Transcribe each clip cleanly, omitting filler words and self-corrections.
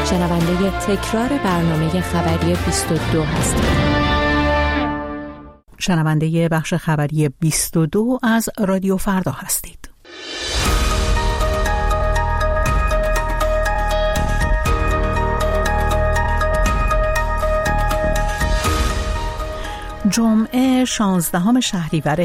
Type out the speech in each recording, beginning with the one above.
شنونده تکرار برنامه خبری 22 هستید. شنونده بخش خبری 22 از رادیو فردا هستید. جمعه 16 شهریور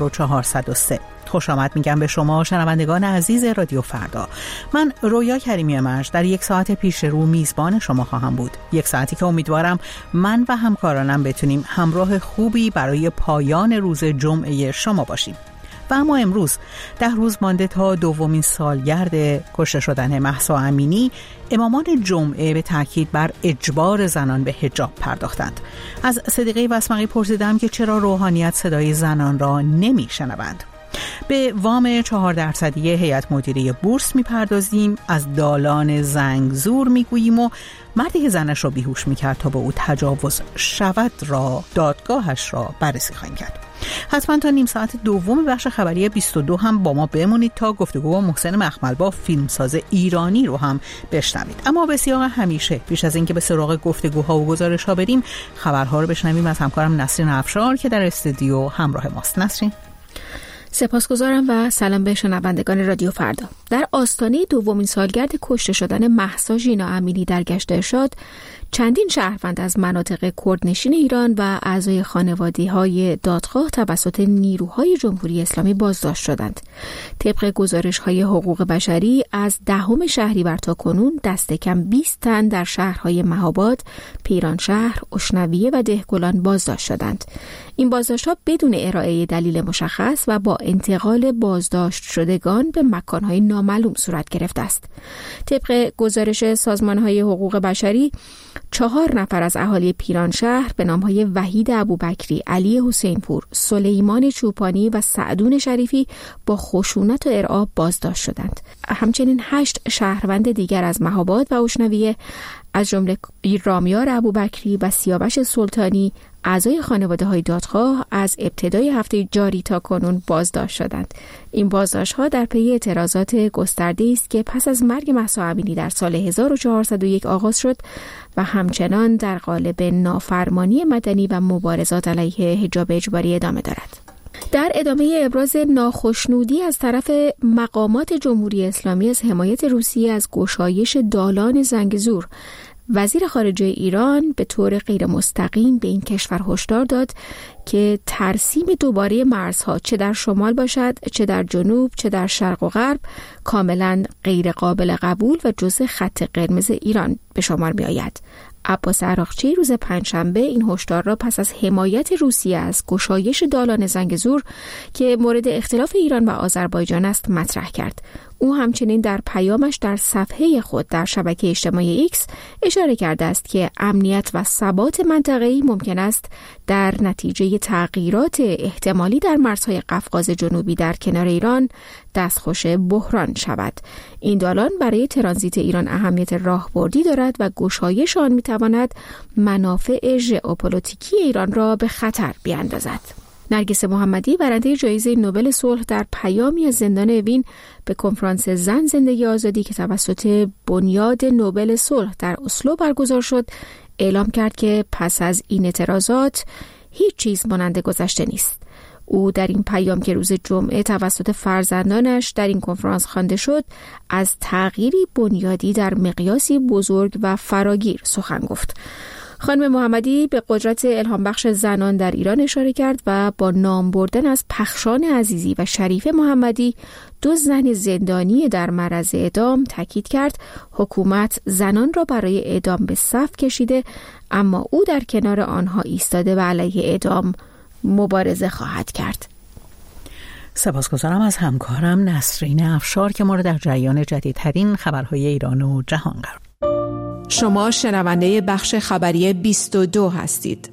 1403. خوش آمد میگم به شما شنوندگان عزیز رادیو فردا. من رویا کریمی مرج در یک ساعت پیش رو میزبان شما خواهم بود. یک ساعتی که امیدوارم من و همکارانم بتونیم همراه خوبی برای پایان روز جمعه شما باشیم. و اما امروز 10 روز مانده تا دومین سالگرد کشته شدن مهسا امینی، امامان جمعه به تاکید بر اجبار زنان به حجاب پرداختند. از صدیقه وسمقی پرسیدم که چرا روحانیت صدای زنان را نمیشنوند. به وام 4% هیئت مدیره بورس میپردازیم، از دالان زنگزور میگوییم و مردی که زنش را بیهوش میکرد تا به او تجاوز شود را دادگاهش را بررسی خواهیم کرد. حتما تا نیم ساعت دوم بخش خبری 22 هم با ما بمونید تا گفتگو با محسن مخمل با فیلمساز ایرانی رو هم بشنوید. اما به سیاق همیشه پیش از اینکه به سراغ گفتگوها و گزارش‌ها بریم، خبرها رو بشنویم از همکارم نسرین افشار که در استودیو همراه ماست. نسرین. سپاسگزارم و سلام به شنوندگان رادیو فردا. در آستانه دومین سالگرد کشته شدن مهسا ژینا امینی در گشت ارشاد، چندین شهروند از مناطق کردنشین ایران و اعضای خانواده‌های دادخواه توسط نیروهای جمهوری اسلامی بازداشت شدند. طبق گزارش‌های حقوق بشری از 10 شهریور تا کنون دست کم 20 تن در شهرهای مهاباد، پیرانشهر، اشنویه و دهگلان بازداشت شدند. این بازداشت‌ها بدون ارائه دلیل مشخص و با انتقال بازداشت شدگان به مکان‌های نامعلوم صورت گرفته است. طبق گزارش سازمان‌های حقوق بشری 4 نفر از اهالی پیرانشهر به نام‌های وحید ابوبکری، علی حسینپور، سلیمان چوپانی و سعدون شریفی با خشونت و ارعاب بازداشت شدند. همچنین 8 شهروند دیگر از مهاباد و اشنویه از جمله رامیار ابوبکری و سیاوش سلطانی، اعضای خانواده‌های دادخواه، از ابتدای هفته جاری تا کنون بازداشت شدند. این بازداشت‌ها در پی اعتراضات گسترده است که پس از مرگ مهسا امینی در سال 1401 آغاز شد و همچنان در قالب نافرمانی مدنی و مبارزات علیه حجاب اجباری ادامه دارد. در ادامه ابراز ناخشنودی از طرف مقامات جمهوری اسلامی از حمایت روسیه از گشایش دالان زنگزور، وزیر خارجه ایران به طور غیر مستقیم به این کشور هشدار داد که ترسیم دوباره مرزها چه در شمال باشد، چه در جنوب، چه در شرق و غرب کاملا غیر قابل قبول و جزء خط قرمز ایران به شمار می آید. عباس عراقچی روز پنجشنبه این هشدار را پس از حمایت روسیه از گشایش دالان زنگزور که مورد اختلاف ایران و آذربایجان است مطرح کرد. او همچنین در پیامش در صفحه خود در شبکه اجتماعی ایکس اشاره کرده است که امنیت و ثبات منطقه‌ای ممکن است در نتیجه تغییرات احتمالی در مرزهای قفقاز جنوبی در کنار ایران دستخوش بحران شود. این دالان برای ترانزیت ایران اهمیت راهبردی دارد و گشایش آن می‌تواند منافع ژئوپلیتیکی ایران را به خطر بیاندازد. نرگس محمدی برنده جایزه نوبل صلح در پیامی از زندان اوین به کنفرانس زن زندگی آزادی که توسط بنیاد نوبل صلح در اسلو برگزار شد اعلام کرد که پس از این اعتراضات هیچ چیز مانند گذشته نیست. او در این پیام که روز جمعه توسط فرزندانش در این کنفرانس خوانده شد از تغییری بنیادی در مقیاسی بزرگ و فراگیر سخن گفت. خانم محمدی به قدرت الهام بخش زنان در ایران اشاره کرد و با نام بردن از پخشان عزیزی و شریفه محمدی، 2 زن زندانی در معرض اعدام، تاکید کرد حکومت زنان را برای اعدام به صف کشیده اما او در کنار آنها ایستاده و علیه اعدام مبارزه خواهد کرد. سپاسگزارم از همکارم نسرین افشار که ما را در جریان جدیدترین خبرهای ایران و جهان قرار. شما شنونده بخش خبری 22 هستید.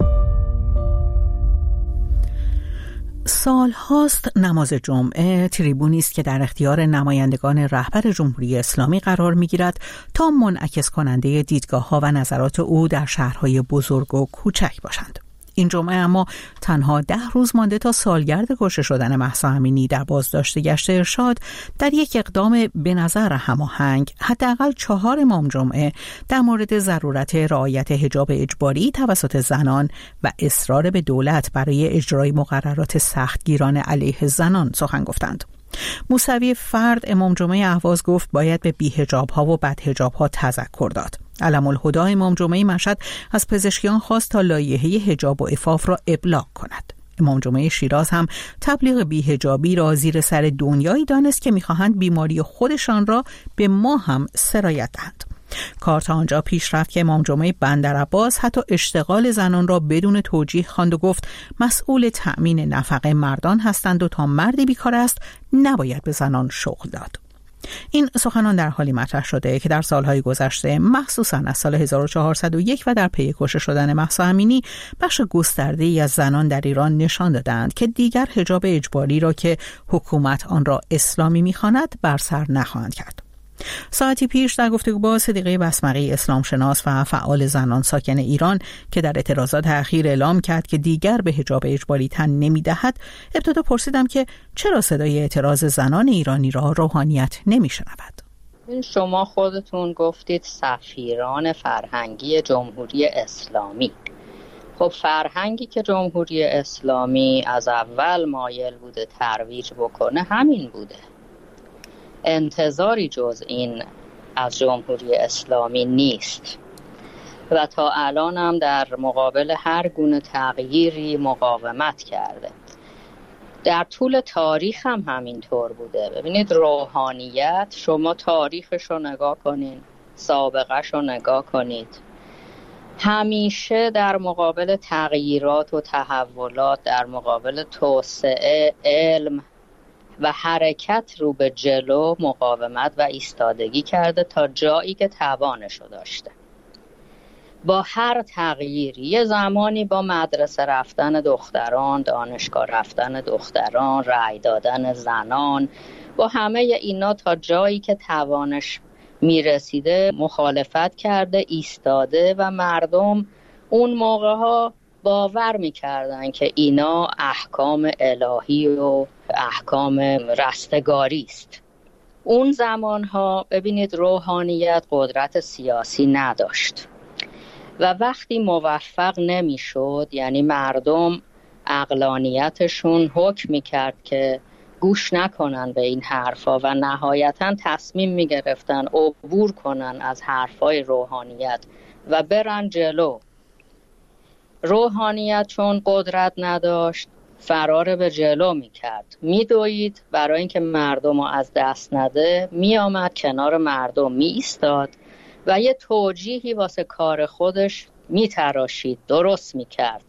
سال هاست نماز جمعه تریبونی است که در اختیار نمایندگان رهبر جمهوری اسلامی قرار می‌گیرد تا منعکس کننده دیدگاه‌ها و نظرات او در شهرهای بزرگ و کوچک باشند. این جمعه اما تنها 10 روز مانده تا سالگرد کشته شدن مهسا امینی در بازداشت گشت ارشاد، در یک اقدام به نظر هماهنگ حداقل 4 امام جمعه در مورد ضرورت رعایت حجاب اجباری توسط زنان و اصرار به دولت برای اجرای مقررات سختگیرانه علیه زنان سخن گفتند. موسوی فرد امام جمعه اهواز گفت باید به بی‌حجاب‌ها و بدحجاب‌ها تذکر داد. علم الهدی امام جمعه مشهد از پزشکیان خواست تا لایحه حجاب و عفاف را ابلاغ کند. امام جمعه شیراز هم تبلیغ بی‌حجابی را زیر سر دنیایی دانست که می‌خواهند بیماری خودشان را به ما هم سرایت دهند. کار تا آنجا پیش رفت که امام جمعه بندرعباس حتی اشتغال زنان را بدون توجیه خواند و گفت مسئول تأمین نفقه مردان هستند و تا مردی بیکار است نباید به زنان شغل داد. این سخنان در حالی مطرح شده که در سالهای گذشته مخصوصاً از سال 1401 و در پی کشته شدن مهسا امینی بخش گسترده‌ای از زنان در ایران نشان دادند که دیگر حجاب اجباری را که حکومت آن را اسلامی می‌خواند بر سر نخواهند کرد. ساعتی پیش در گفتگو با صدیقه بسمقی اسلام شناس و فعال زنان ساکن ایران که در اعتراضات اخیر اعلام کرد که دیگر به حجاب اجباری تن نمی‌دهد، ابتدا پرسیدم که چرا صدای اعتراض زنان ایرانی را روحانیت نمی‌شنود. شما خودتون گفتید سفیران فرهنگی جمهوری اسلامی. خب فرهنگی که جمهوری اسلامی از اول مایل بوده ترویج بکنه همین بوده. انتظاری جز این از جمهوری اسلامی نیست و تا الان هم در مقابل هر گونه تغییری مقاومت کرده. در طول تاریخ هم همینطور بوده. ببینید روحانیت، شما تاریخش رو نگاه کنید، سابقش رو نگاه کنید، همیشه در مقابل تغییرات و تحولات، در مقابل توسعه علم و حرکت رو به جلو مقاومت و ایستادگی کرده تا جایی که توانشو داشته. با هر تغییری، یه زمانی با مدرسه رفتن دختران، دانشگاه رفتن دختران، رأی دادن زنان، با همه اینا تا جایی که توانش میرسیده مخالفت کرده، ایستاده و مردم اون موقعها باور میکردن که اینا احکام الهی و احکام رستگاری است. اون زمانها ببینید روحانیت قدرت سیاسی نداشت و وقتی موفق نمیشد، یعنی مردم عقلانیتشون حکم میکرد که گوش نکنن به این حرفا و نهایتاً تصمیم میگرفتن عبور کنن از حرفای روحانیت و برن جلو. روحانیت چون قدرت نداشت فرار به جلو میکرد، میدوید برای اینکه مردم رو از دست نده، میآمد کنار مردم میایستاد و یه توجیهی واسه کار خودش میتراشید، درست میکرد.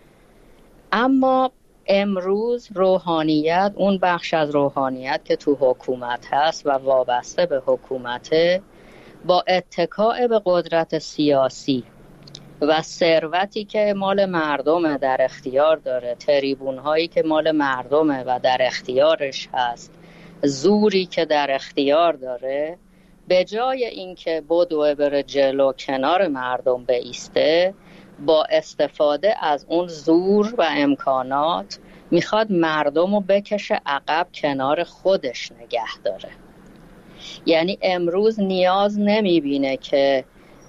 اما امروز روحانیت، اون بخش از روحانیت که تو حکومت هست و وابسته به حکومته، با اتکاء به قدرت سیاسی و ثروتی که مال مردمه در اختیار داره، تریبون هایی که مال مردمه و در اختیارش هست، زوری که در اختیار داره، به جای اینکه بدوه بره جلو کنار مردم بایسته، با استفاده از اون زور و امکانات میخواد مردم رو بکشه عقب، کنار خودش نگه داره. یعنی امروز نیاز نمیبینه که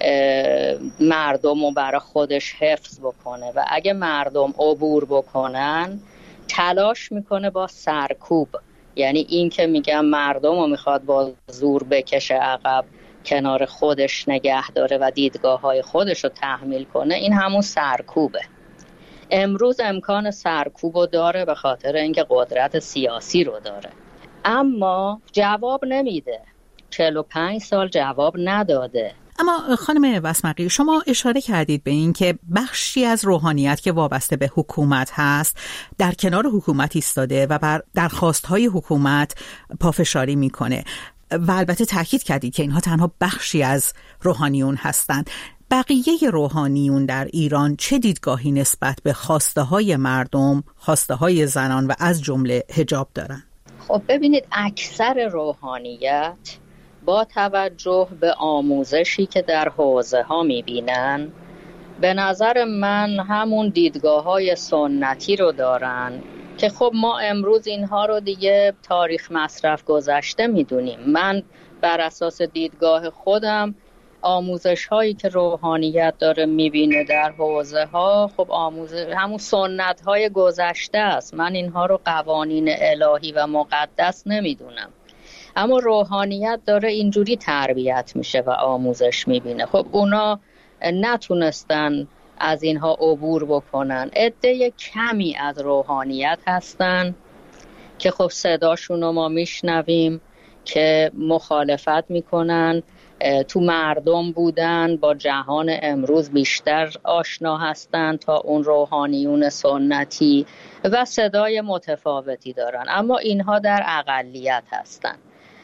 مردم رو برای خودش حفظ بکنه و اگه مردم عبور بکنن تلاش میکنه با سرکوب، یعنی این که میگم مردم رو میخواد با زور بکشه عقب، کنار خودش نگه داره و دیدگاه‌های خودش رو تحمیل کنه، این همون سرکوبه. امروز امکان سرکوب رو داره به خاطر اینکه قدرت سیاسی رو داره، اما جواب نمیده. 45 سال جواب نداده. اما خانم بسمقی، شما اشاره کردید به این که بخشی از روحانیت که وابسته به حکومت هست در کنار حکومت ایستاده و در خواستهای حکومت پافشاری میکنه و البته تاکید کردید که اینها تنها بخشی از روحانیون هستند. بقیه روحانیون در ایران چه دیدگاهی نسبت به خواسته های مردم، خواسته های زنان و از جمله حجاب دارن؟ خب ببینید، اکثر روحانیت با توجه به آموزشی که در حوزه ها میبینن به نظر من همون دیدگاه‌های سنتی رو دارن که خب ما امروز اینها رو دیگه تاریخ مصرف گذشته میدونیم. من بر اساس دیدگاه خودم آموزش هایی که روحانیت داره میبینه در حوزه ها خب همون سنت های گذشته است. من اینها رو قوانین الهی و مقدس نمیدونم، اما روحانیت داره اینجوری تربیت میشه و آموزش میبینه. خب اونا نتونستن از اینها عبور بکنن. عده کمی از روحانیت هستن که خب صداشون رو ما میشنویم که مخالفت میکنن، تو مردم بودن، با جهان امروز بیشتر آشنا هستن تا اون روحانیون سنتی و صدای متفاوتی دارن، اما اینها در اقلیت هستن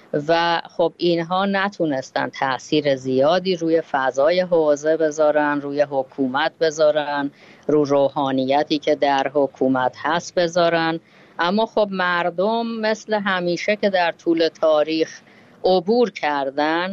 و خب اینها نتونستن تأثیر زیادی روی فضای حوزه بذارن، روی حکومت بذارن، رو روحانیتی که در حکومت هست بذارن. اما خب مردم مثل همیشه که در طول تاریخ عبور کردن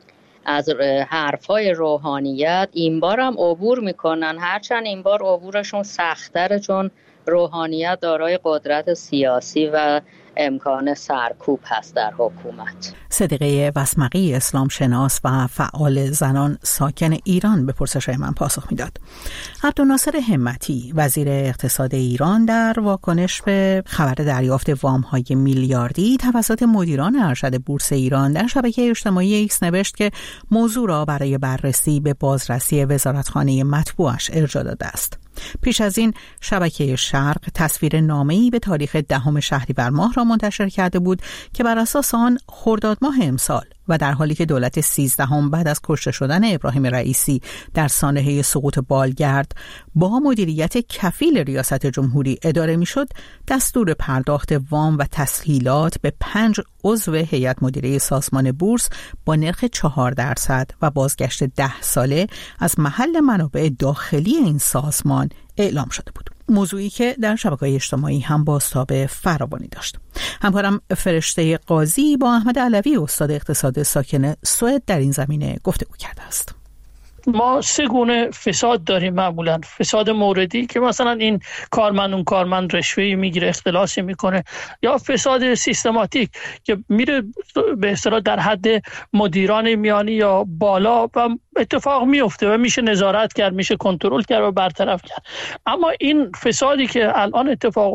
از حرفای روحانیت، این بار هم عبور میکنن، هرچند این بار عبورشون سخت‌تره چون روحانیت دارای قدرت سیاسی و امکان سرکوب هست در حکومت. صدیقه وسمقی، اسلام شناس و فعال زنان ساکن ایران، به پرسش‌های من پاسخ میداد. عبدالناصر همتی، وزیر اقتصاد ایران، در واکنش به خبر دریافت وام‌های میلیاردی توسط مدیران ارشد بورس ایران در شبکه اجتماعی ایکس نوشت که موضوع را برای بررسی به بازرسی وزارتخانه مطبوعش ارجاع داده است. پیش از این شبکه شرق تصویر نامه‌ای به تاریخ 10 شهریور ماه را منتشر کرده بود که بر اساس آن خرداد ماه امسال و در حالی که دولت 13 بعد از کشته شدن ابراهیم رئیسی در سانحه سقوط بالگرد با مدیریت کفیل ریاست جمهوری اداره میشد، دستور پرداخت وام و تسهیلات به 5 عضو هیئت مدیره سازمان بورس با نرخ 4% و بازگشت 10 ساله از محل منابع داخلی این سازمان اعلام شده بود. موضوعی که در شبکه‌های اجتماعی هم بازتاب فراوانی داشت. همکارم فرشته قاضی با احمد علوی، استاد اقتصاد ساکن سوئد، در این زمینه گفتگو کرده است. ما 3 گونه فساد داریم معمولا. فساد موردی که مثلا این کارمند اون کارمند رشوه‌ای میگیره، اختلاسی میکنه، یا فساد سیستماتیک که میره به اصطلاح در حد مدیران میانی یا بالا و اتفاق میفته و میشه نظارت کرد، میشه کنترل کرد و برطرف کرد. اما این فسادی که الان اتفاق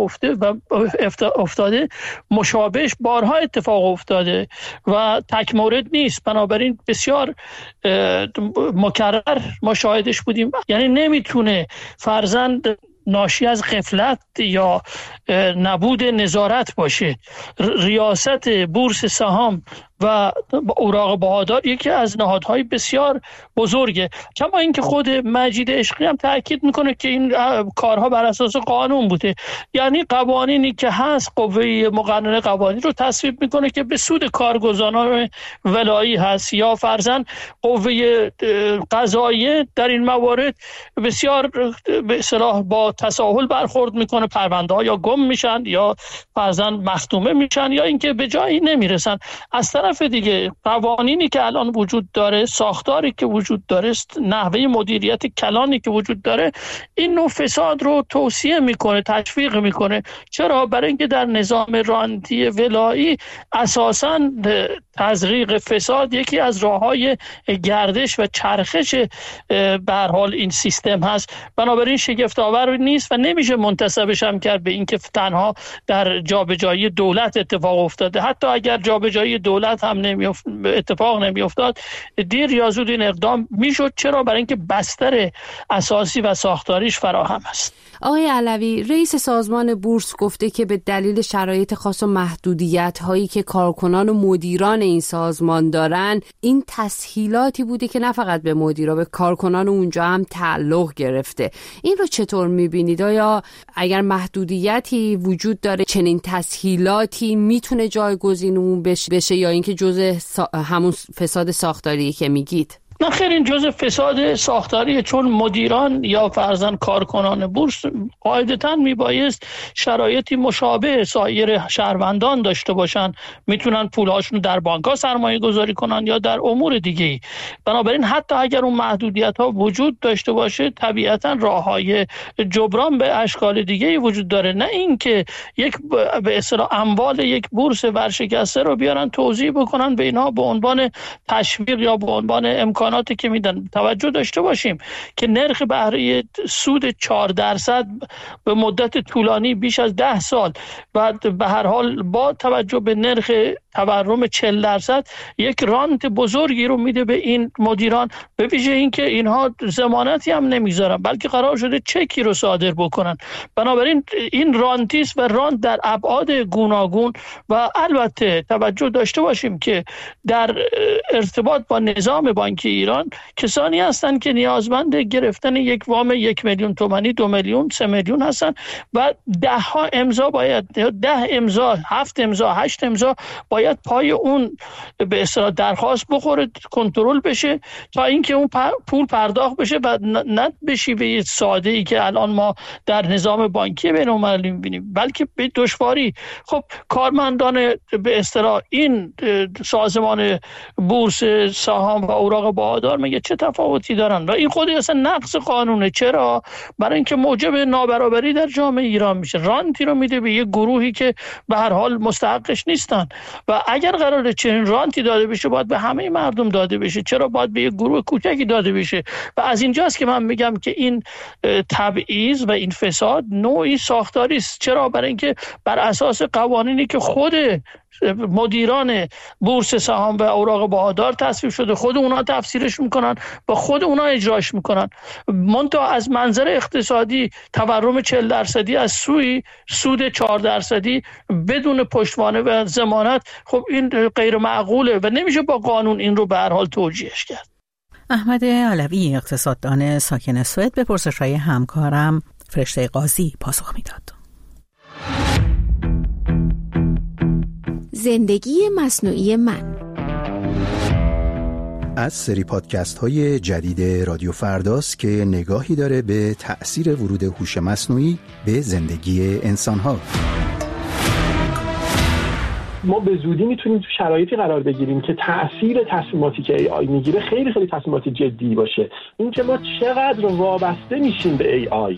افتاده مشابهش بارها اتفاق افتاده و تک مورد نیست، بنابراین بسیار مکرر ما شاهدش بودیم. یعنی نمیتونه فرزند ناشی از غفلت یا نبود نظارت باشه. ریاست بورس سهام و اوراق بهادار یکی از نهادهای بسیار بزرگه. کما اینکه خود مجید عشقی هم تاکید میکنه که این کارها بر اساس قانون بوده. یعنی قوانینی که هست، قوه مقننه قوانین رو تصویب میکنه که به سود کارگزاران ولایی هست، یا فرضاً قوه قضاییه در این موارد بسیار به اصطلاح با تساهل برخورد میکنه، پرونده ها یا گم میشن یا فرضاً مختومه میشن یا اینکه به جایی نمیرسن. از طرف دیگه قوانینی که الان وجود داره، ساختاری که وجود داره، نحوه مدیریت کلانی که وجود داره، این نوع فساد رو توصیه میکنه، تشویق میکنه. چرا؟ برای اینکه در نظام رانتی ولایی اساساً تزریق فساد یکی از راههای گردش و چرخش به هر حال این سیستم هست. بنابراین شگفت آور نیست و نمیشه منتسبش هم کرد به اینکه تنها در جابجایی دولت اتفاق افتاده. حتی اگر جابجایی دولت هم اتفاق نمیافتاد، دیر یا زود این اقدام میشد. چرا؟ برای اینکه بستر اساسی و ساختاریش فراهم است. آقای علوی، رئیس سازمان بورس گفته که به دلیل شرایط خاص و محدودیت هایی که کارکنان و مدیران این سازمان دارن، این تسهیلاتی بوده که نه فقط به مدیرا، به کارکنان اونجا هم تعلق گرفته. این رو چطور میبینید؟ آیا اگر محدودیتی وجود داره چنین تسهیلاتی میتونه جایگزین اون بشه یا اینکه جزء همون فساد ساختاری که میگید؟ نه خیر، این جزء فساد ساختاریه، چون مدیران یا فرضاً کارکنان بورس قاعدتاً میبایست شرایطی مشابه سایر شهروندان داشته باشن، میتونن پولهاشون در بانک‌ها سرمایه گذاری کنن یا در امور دیگه‌ای. بنابراین حتی اگر اون محدودیت‌ها وجود داشته باشه، طبیعتاً راه‌های جبران به اشکال دیگه‌ای وجود داره، نه اینکه یک به اصطلاح اموال یک بورس ورشکسته رو بیارن توزیع بکنن به اینها به عنوان تشویق یا به عنوان امکاناتی که میدن. توجه داشته باشیم که نرخ بهره سود 4% به مدت طولانی بیش از 10 سال و به هر حال با توجه به نرخ تورم 40% یک رانت بزرگی رو میده به این مدیران، به ویژه اینکه اینها ضمانتی هم نمیذارن بلکه قرار شده چکی رو صادر بکنن. بنابراین این رانتیست و رانت در ابعاد گوناگون و البته توجه داشته باشیم که در ارتباط با نظام بانکی ایران کسانی هستند که نیازمند گرفتن یک وام 1 میلیون تومانی، 2 میلیون، 3 میلیون هستند و 10 امضا باید 10 امضا، 7 امضا، 8 امضا باید پای اون به اصطلاح درخواست بخوره، کنترل بشه تا اینکه اون پول پرداخت بشه و نه به شیوه ساده ای که الان ما در نظام بانکی بین‌المللی می‌بینیم، بلکه به دشواری. خب کارمندان به اصطلاح این سازمان بورس سهام و اوراق بهادار میگه چه تفاوتی دارن و این خود اصلا نقض قانونه. چرا؟ برای اینکه موجب نابرابری در جامعه ایران میشه، رانتی رو میده به یک گروهی که به هر حال مستحقش نیستن و اگر قراره چنین رانتی داده بشه باید به همه مردم داده بشه، چرا باید به یک گروه کوچکی داده بشه؟ و از اینجاست که من میگم که این تبعیض و این فساد نوعی ساختاری است. چرا؟ برای اینکه بر اساس قوانینی که خود مدیران بورس سهام و اوراق بهادار تصویب شده، خود اونا تفسیرش میکنن و خود اونا اجراش میکنن. منتها از منظر اقتصادی تورم 40% از سوی سود 4% بدون پشتوانه و ضمانت، خب این غیر معقوله و نمیشه با قانون این رو به هر حال توجیهش کرد. احمد علوی، اقتصاددان ساکن سوئد، به پرسش‌های همکارم فرشته قاضی پاسخ میداد. زندگی مصنوعی من از سری پادکست های جدید رادیو فرداست که نگاهی داره به تأثیر ورود هوش مصنوعی به زندگی انسان ها. ما به زودی میتونیم تو شرایطی قرار بگیریم که تأثیر تصمیماتی که AI میگیره خیلی خیلی تصمیمات جدی باشه. این که ما چقدر وابسته میشیم به AI.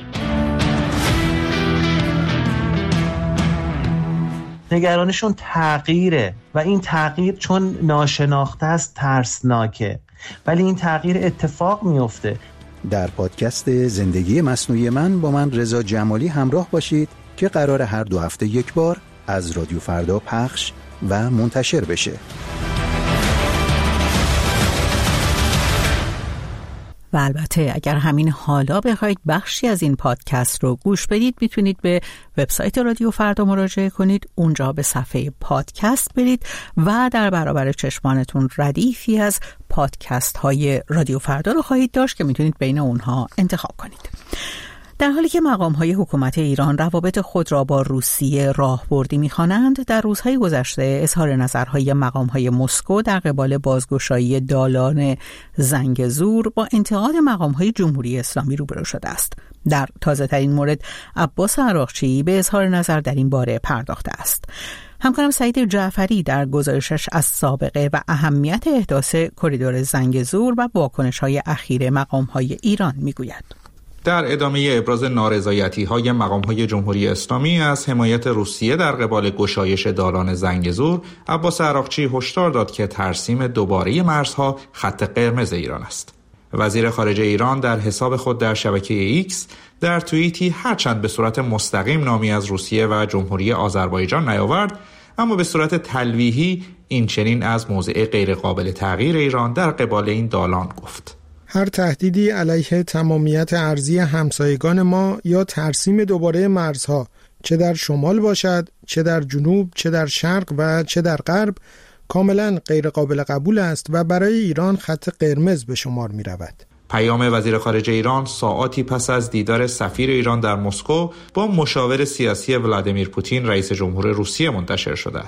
نگرانشون تغییره و این تغییر چون ناشناخته است ترسناکه، ولی این تغییر اتفاق میفته. در پادکست زندگی مصنوعی من با من رضا جمالی همراه باشید که قرار هر 2 هفته یک بار از رادیو فردا پخش و منتشر بشه. و البته اگر همین حالا بخواید بخشی از این پادکست رو گوش بدید، میتونید به وبسایت رادیو فردا مراجعه کنید، اونجا به صفحه پادکست برید و در برابر چشمانتون ردیفی از پادکست های رادیو فردا رو خواهید داشت که میتونید بین اونها انتخاب کنید. در حالی که مقام‌های حکومت ایران روابط خود را با روسیه راهبردی می‌خوانند، در روزهای گذشته اظهار نظرهای مقام‌های مسکو در قبال بازگشایی دالان زنگزور با انتقاد مقام‌های جمهوری اسلامی روبرو شده است. در تازه‌ترین مورد عباس عراقچی به اظهار نظر در این باره پرداخته است. همکارم سعید جعفری در گزارشش از سابقه و اهمیت احداث کریدور زنگزور و واکنش‌های اخیر مقام‌های ایران می‌گوید. در ادامه ابراز نارضایتی‌های مقام‌های جمهوری اسلامی از حمایت روسیه در قبال گشایش دالان زنگزور، عباس عراقچی هشدار داد که ترسیم دوباره مرزها خط قرمز ایران است. وزیر خارجه ایران در حساب خود در شبکه ایکس در توییتی هرچند به صورت مستقیم نامی از روسیه و جمهوری آذربایجان نیاورد، اما به صورت تلویحی این چنین از موضع غیر قابل تغییر ایران در قبال این دالان گفت: هر تهدیدی علیه تمامیت ارضی همسایگان ما یا ترسیم دوباره مرزها، چه در شمال باشد، چه در جنوب، چه در شرق و چه در غرب، کاملا غیر قابل قبول است و برای ایران خط قرمز به شمار می رود. پیام وزیر خارجه ایران ساعاتی پس از دیدار سفیر ایران در مسکو با مشاور سیاسی ولادیمیر پوتین رئیس جمهور روسیه منتشر شده است.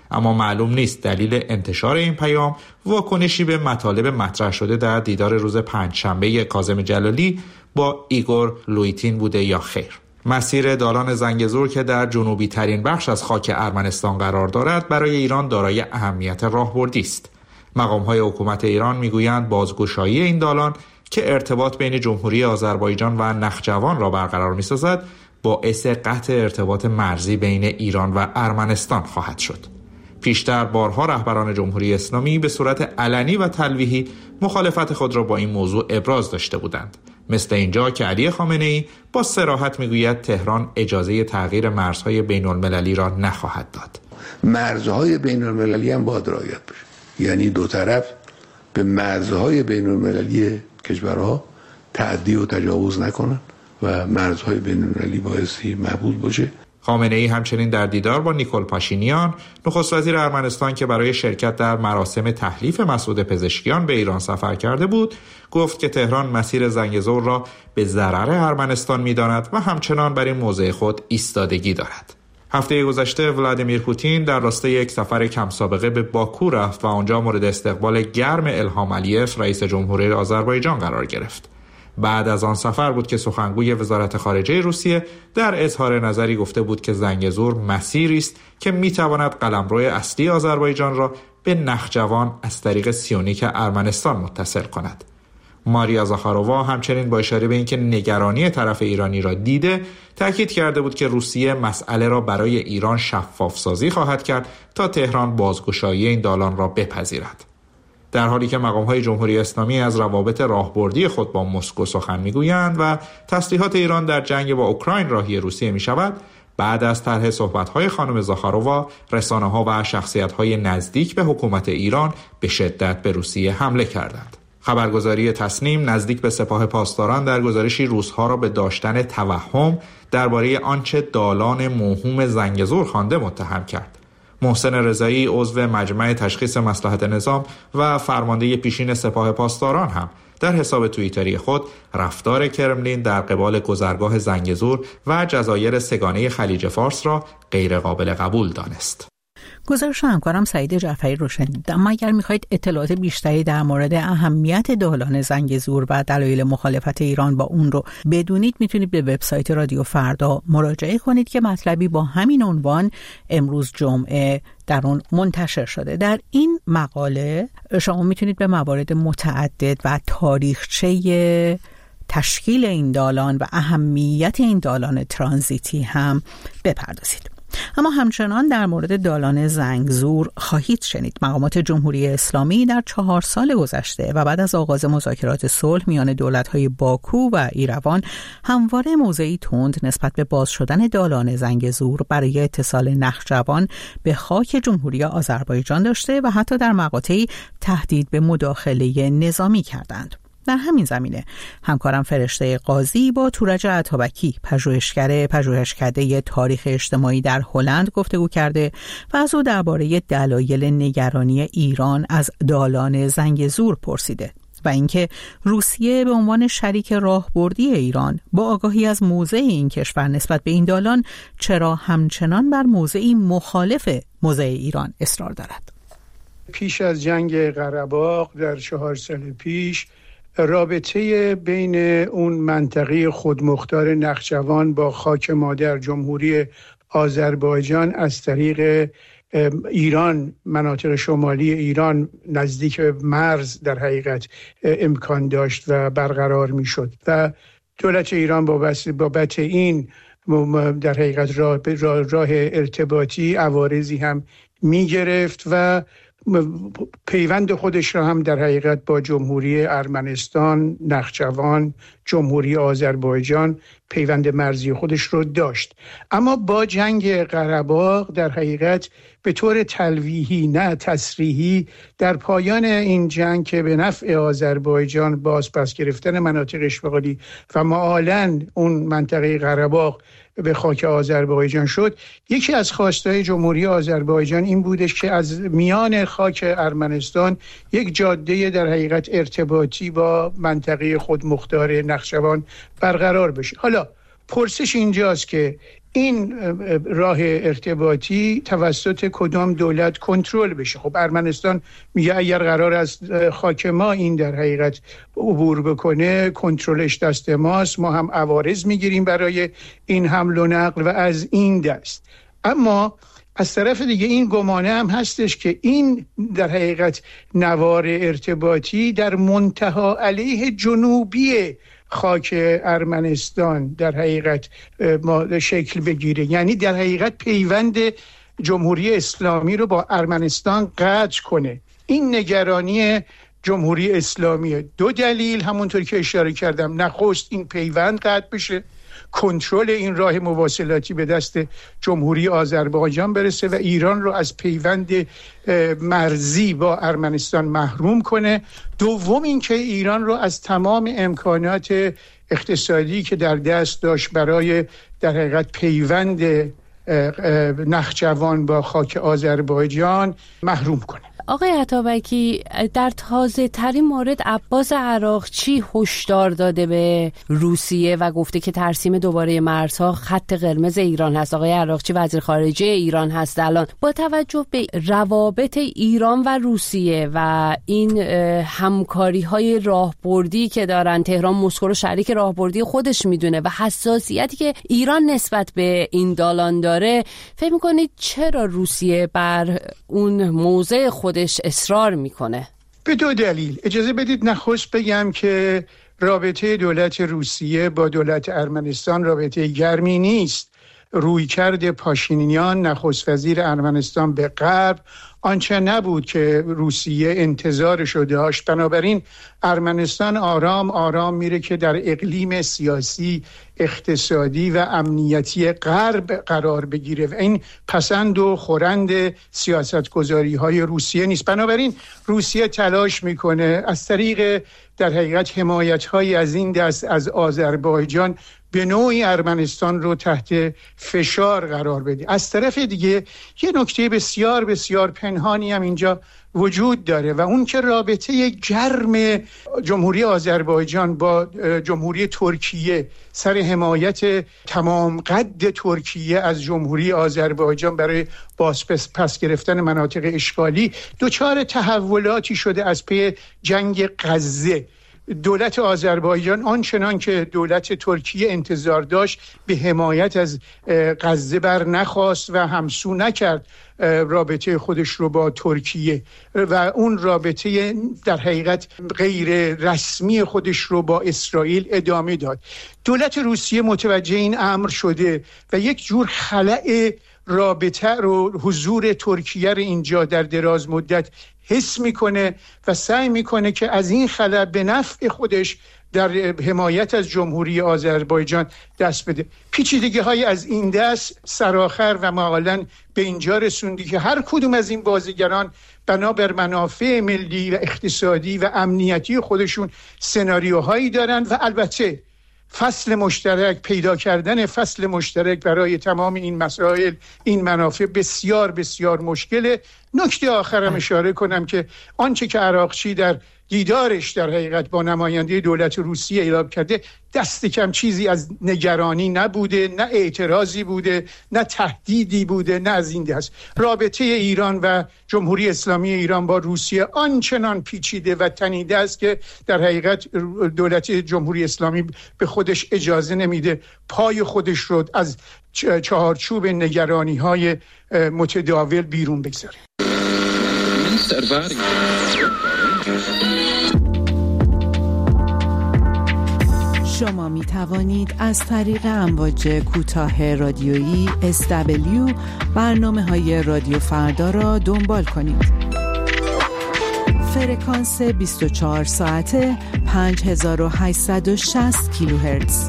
اما معلوم نیست دلیل انتشار این پیام واکنشی به مطالب مطرح شده در دیدار روز پنجشنبه کاظم جلالی با ایگور لویتین بوده یا خیر. مسیر دالان زنگزور که در جنوبی ترین بخش از خاک ارمنستان قرار دارد برای ایران دارای اهمیت راهبردی است. مقام‌های حکومت ایران میگویند بازگشایی این دالان که ارتباط بین جمهوری آذربایجان و نخجوان را برقرار می‌سازد باعث قطع ارتباط مرزی بین ایران و ارمنستان خواهد شد. پیشتر بارها رهبران جمهوری اسلامی به صورت علنی و تلویحی مخالفت خود را با این موضوع ابراز داشته بودند. مثل اینجا که علی خامنه‌ای با صراحت میگوید تهران اجازه تغییر مرزهای بین‌المللی را نخواهد داد. مرزهای بین‌المللی هم باید رعایت بشه، یعنی دو طرف به مرزهای بین‌المللی کشورها تعدی و تجاوز نکنن و مرزهای بین‌المللی بایستی محدود باشه. خامنه‌ای همچنین در دیدار با نیکول پاشینیان نخست وزیر ارمنستان که برای شرکت در مراسم تحلیف مسعود پزشکیان به ایران سفر کرده بود گفت که تهران مسیر زنگزور را به ضرر ارمنستان می‌داند و همچنان بر این موضع خود ایستادگی دارد. هفته گذشته ولادیمیر پوتین در راستای یک سفر کم سابقه به باکو رفت و آنجا مورد استقبال گرم الهام علیف رئیس جمهوری آذربایجان قرار گرفت. بعد از آن سفر بود که سخنگوی وزارت خارجه روسیه در اظهار نظری گفته بود که زنگزور مسیری است که میتواند قلمرو اصلی آذربایجان را به نخجوان از طریق سیونیک ارمنستان متصل کند. ماریا زاخارۆوا همچنین با اشاره به اینکه نگرانی طرف ایرانی را دیده تاکید کرده بود که روسیه مسئله را برای ایران شفاف سازی خواهد کرد تا تهران بازگشایی این دالان را بپذیرد. در حالی که مقام‌های جمهوری اسلامی از روابط راهبردی خود با مسکو سخن می‌گویند و تسلیحات ایران در جنگ با اوکراین راهی روسیه می‌شود، بعد از طرح صحبت‌های خانم زاخارۆوا، رسانه‌ها و شخصیت‌های نزدیک به حکومت ایران به شدت به روسیه حمله کردند. خبرگزاری تسنیم نزدیک به سپاه پاسداران در گزارشی روس‌ها را به داشتن توهم درباره آنچه دالان موهوم زنگزور خوانده متهم کرد. محسن رضایی عضو مجمع تشخیص مصلحت نظام و فرمانده پیشین سپاه پاسداران هم در حساب توییتری خود رفتار کرملین در قبال گذرگاه زنگزور و جزایر سگانه خلیج فارس را غیر قابل قبول دانست. گزارش همکارم سعید جعفری رو شنید. اما اگر میخواهید اطلاعات بیشتری در مورد اهمیت دالان زنگزور و دلایل مخالفت ایران با اون رو بدونید میتونید به وبسایت رادیو فردا مراجعه کنید که مطلبی با همین عنوان امروز جمعه در اون منتشر شده. در این مقاله شما میتونید به موارد متعدد و تاریخچه تشکیل این دالان و اهمیت این دالان ترانزیتی هم بپردازید. اما همچنان در مورد دالان زنگزور خواهید شنید. مقامات جمهوری اسلامی در 4 سال گذشته و بعد از آغاز مذاکرات صلح میان دولت‌های باکو و ایروان همواره موضعی تند نسبت به باز شدن دالان زنگزور برای اتصال نخجوان به خاک جمهوری آذربایجان داشته و حتی در مقاطعی تهدید به مداخله نظامی کردند. در همین زمینه همکارم فرشته قاضی با تورج عطابکی پژوهشکده تاریخ اجتماعی در هلند گفتگو کرده و از او درباره دلایل نگرانی ایران از دالان زنگزور پرسیده و اینکه روسیه به عنوان شریک راهبردی ایران با آگاهی از موضع این کشور نسبت به این دالان چرا همچنان بر موضعی مخالف موضع ایران اصرار دارد. پیش از جنگ قره‌باغ در 4 سال پیش رابطه بین اون منطقه خودمختار نخجوان با خاک مادر جمهوری آذربایجان از طریق ایران، مناطق شمالی ایران نزدیک مرز در حقیقت امکان داشت و برقرار می شد و دولت ایران بابت این در حقیقت راه ارتباطی عوارضی هم می گرفت و پیوند خودش را هم در حقیقت با جمهوری ارمنستان، نخجوان، جمهوری آذربایجان پیوند مرزی خودش رو داشت. اما با جنگ قره‌باغ در حقیقت به طور تلویحی نه تصریحی در پایان این جنگ که به نفع آذربایجان باز پس گرفتن مناطق اشغالی و معالاً اون منطقه قره‌باغ به خاک آذربایجان شد، یکی از خواستهای جمهوری آذربایجان این بودش که از میان خاک ارمنستان یک جاده در حقیقت ارتباطی با منطقه خودمختار نخجوان برقرار بشه. حالا پرسش اینجاست که این راه ارتباطی توسط کدام دولت کنترل بشه. خب ارمنستان میگه اگر قرار است خاک ما این در حقیقت عبور بکنه، کنترلش دست ماست، ما هم عوارض میگیریم برای این حمل و نقل و از این دست. اما از طرف دیگه این گمانه هم هستش که این در حقیقت نوار ارتباطی در منتها علیه جنوبی خاک ارمنستان در حقیقت شکل بگیره، یعنی در حقیقت پیوند جمهوری اسلامی رو با ارمنستان قطع کنه. این نگرانی جمهوری اسلامی دو دلیل همونطور که اشاره کردم، نخست این پیوند قطع بشه، کنترل این راه مواصلاتی به دست جمهوری آذربایجان برسه و ایران رو از پیوند مرزی با ارمنستان محروم کنه. دوم این که ایران رو از تمام امکانات اقتصادی که در دست داشت برای در حقیقت پیوند نخجوان با خاک آذربایجان محروم کنه. آقای عطابکی، در تازه ترین مورد عباس عراقچی هشدار داده به روسیه و گفته که ترسیم دوباره مرزها خط قرمز ایران هست. آقای عراقچی وزیر خارجه ایران هست الان. با توجه به روابط ایران و روسیه و این همکاری های راهبردی که دارن، تهران مسکو رو شریک راهبردی خودش میدونه و حساسیتی که ایران نسبت به این دالان داره، فکر میکنید چرا روسیه بر اون موضع خودش اصرار میکنه؟ به دو دلیل. اجازه بدید نخست بگم که رابطه دولت روسیه با دولت ارمنستان رابطه گرمی نیست. رویکرد پاشینیان نخست وزیر ارمنستان به غرب آنچه نبود که روسیه انتظارشو داشت. بنابراین ارمنستان آرام آرام میره که در اقلیم سیاسی، اقتصادی و امنیتی غرب قرار بگیره و این پسند و خورند سیاستگذاری های روسیه نیست. بنابراین روسیه تلاش میکنه از طریق در حقیقت حمایت های از این دست از آذربایجان به نوعی ارمنستان رو تحت فشار قرار بده. از طرف دیگه یه نکته بسیار بسیار پنهانی هم اینجا وجود داره و اون که رابطه گرم جمهوری آذربایجان با جمهوری ترکیه سر حمایت تمام قد ترکیه از جمهوری آذربایجان برای پس گرفتن مناطق اشغالی دچار تحولاتی شده از پی جنگ غزه. دولت آذربایجان آنچنان که دولت ترکیه انتظار داشت به حمایت از غزه بر نخواست و همسو نکرد رابطه خودش رو با ترکیه و اون رابطه در حقیقت غیر رسمی خودش رو با اسرائیل ادامه داد. دولت روسیه متوجه این امر شده و یک جور خلأ رابطه رو حضور ترکیه رو اینجا در دراز مدت حس میکنه و سعی میکنه که از این خلأ به نفع خودش در حمایت از جمهوری آذربایجان دست بده. پیچیدگی های از این دست سرآخر و معالاً به اینجا رسوندی که هر کدوم از این بازیگران بنابر منافع ملی و اقتصادی و امنیتی خودشون سناریوهایی دارن و البته فصل مشترک، پیدا کردن فصل مشترک برای تمام این مسائل، این منافع بسیار بسیار مشکله. نکته آخرم اشاره کنم که آنچه که عراقچی در دیدارش در حقیقت با نماینده دولت روسیه اعلام کرده دست کم چیزی از نگرانی نبوده، نه اعتراضی بوده، نه تهدیدی بوده، نه از این دست. رابطه ایران و جمهوری اسلامی ایران با روسیه آنچنان پیچیده و تنیده است که در حقیقت دولت جمهوری اسلامی به خودش اجازه نمیده پای خودش رو از چهارچوب نگرانی های متداول بیرون بگذاره. شما می توانید از طریق امواج کوتاه رادیویی SW برنامه‌های رادیو فردا را دنبال کنید. فرکانس 24 ساعته 5860 کیلوهرتز.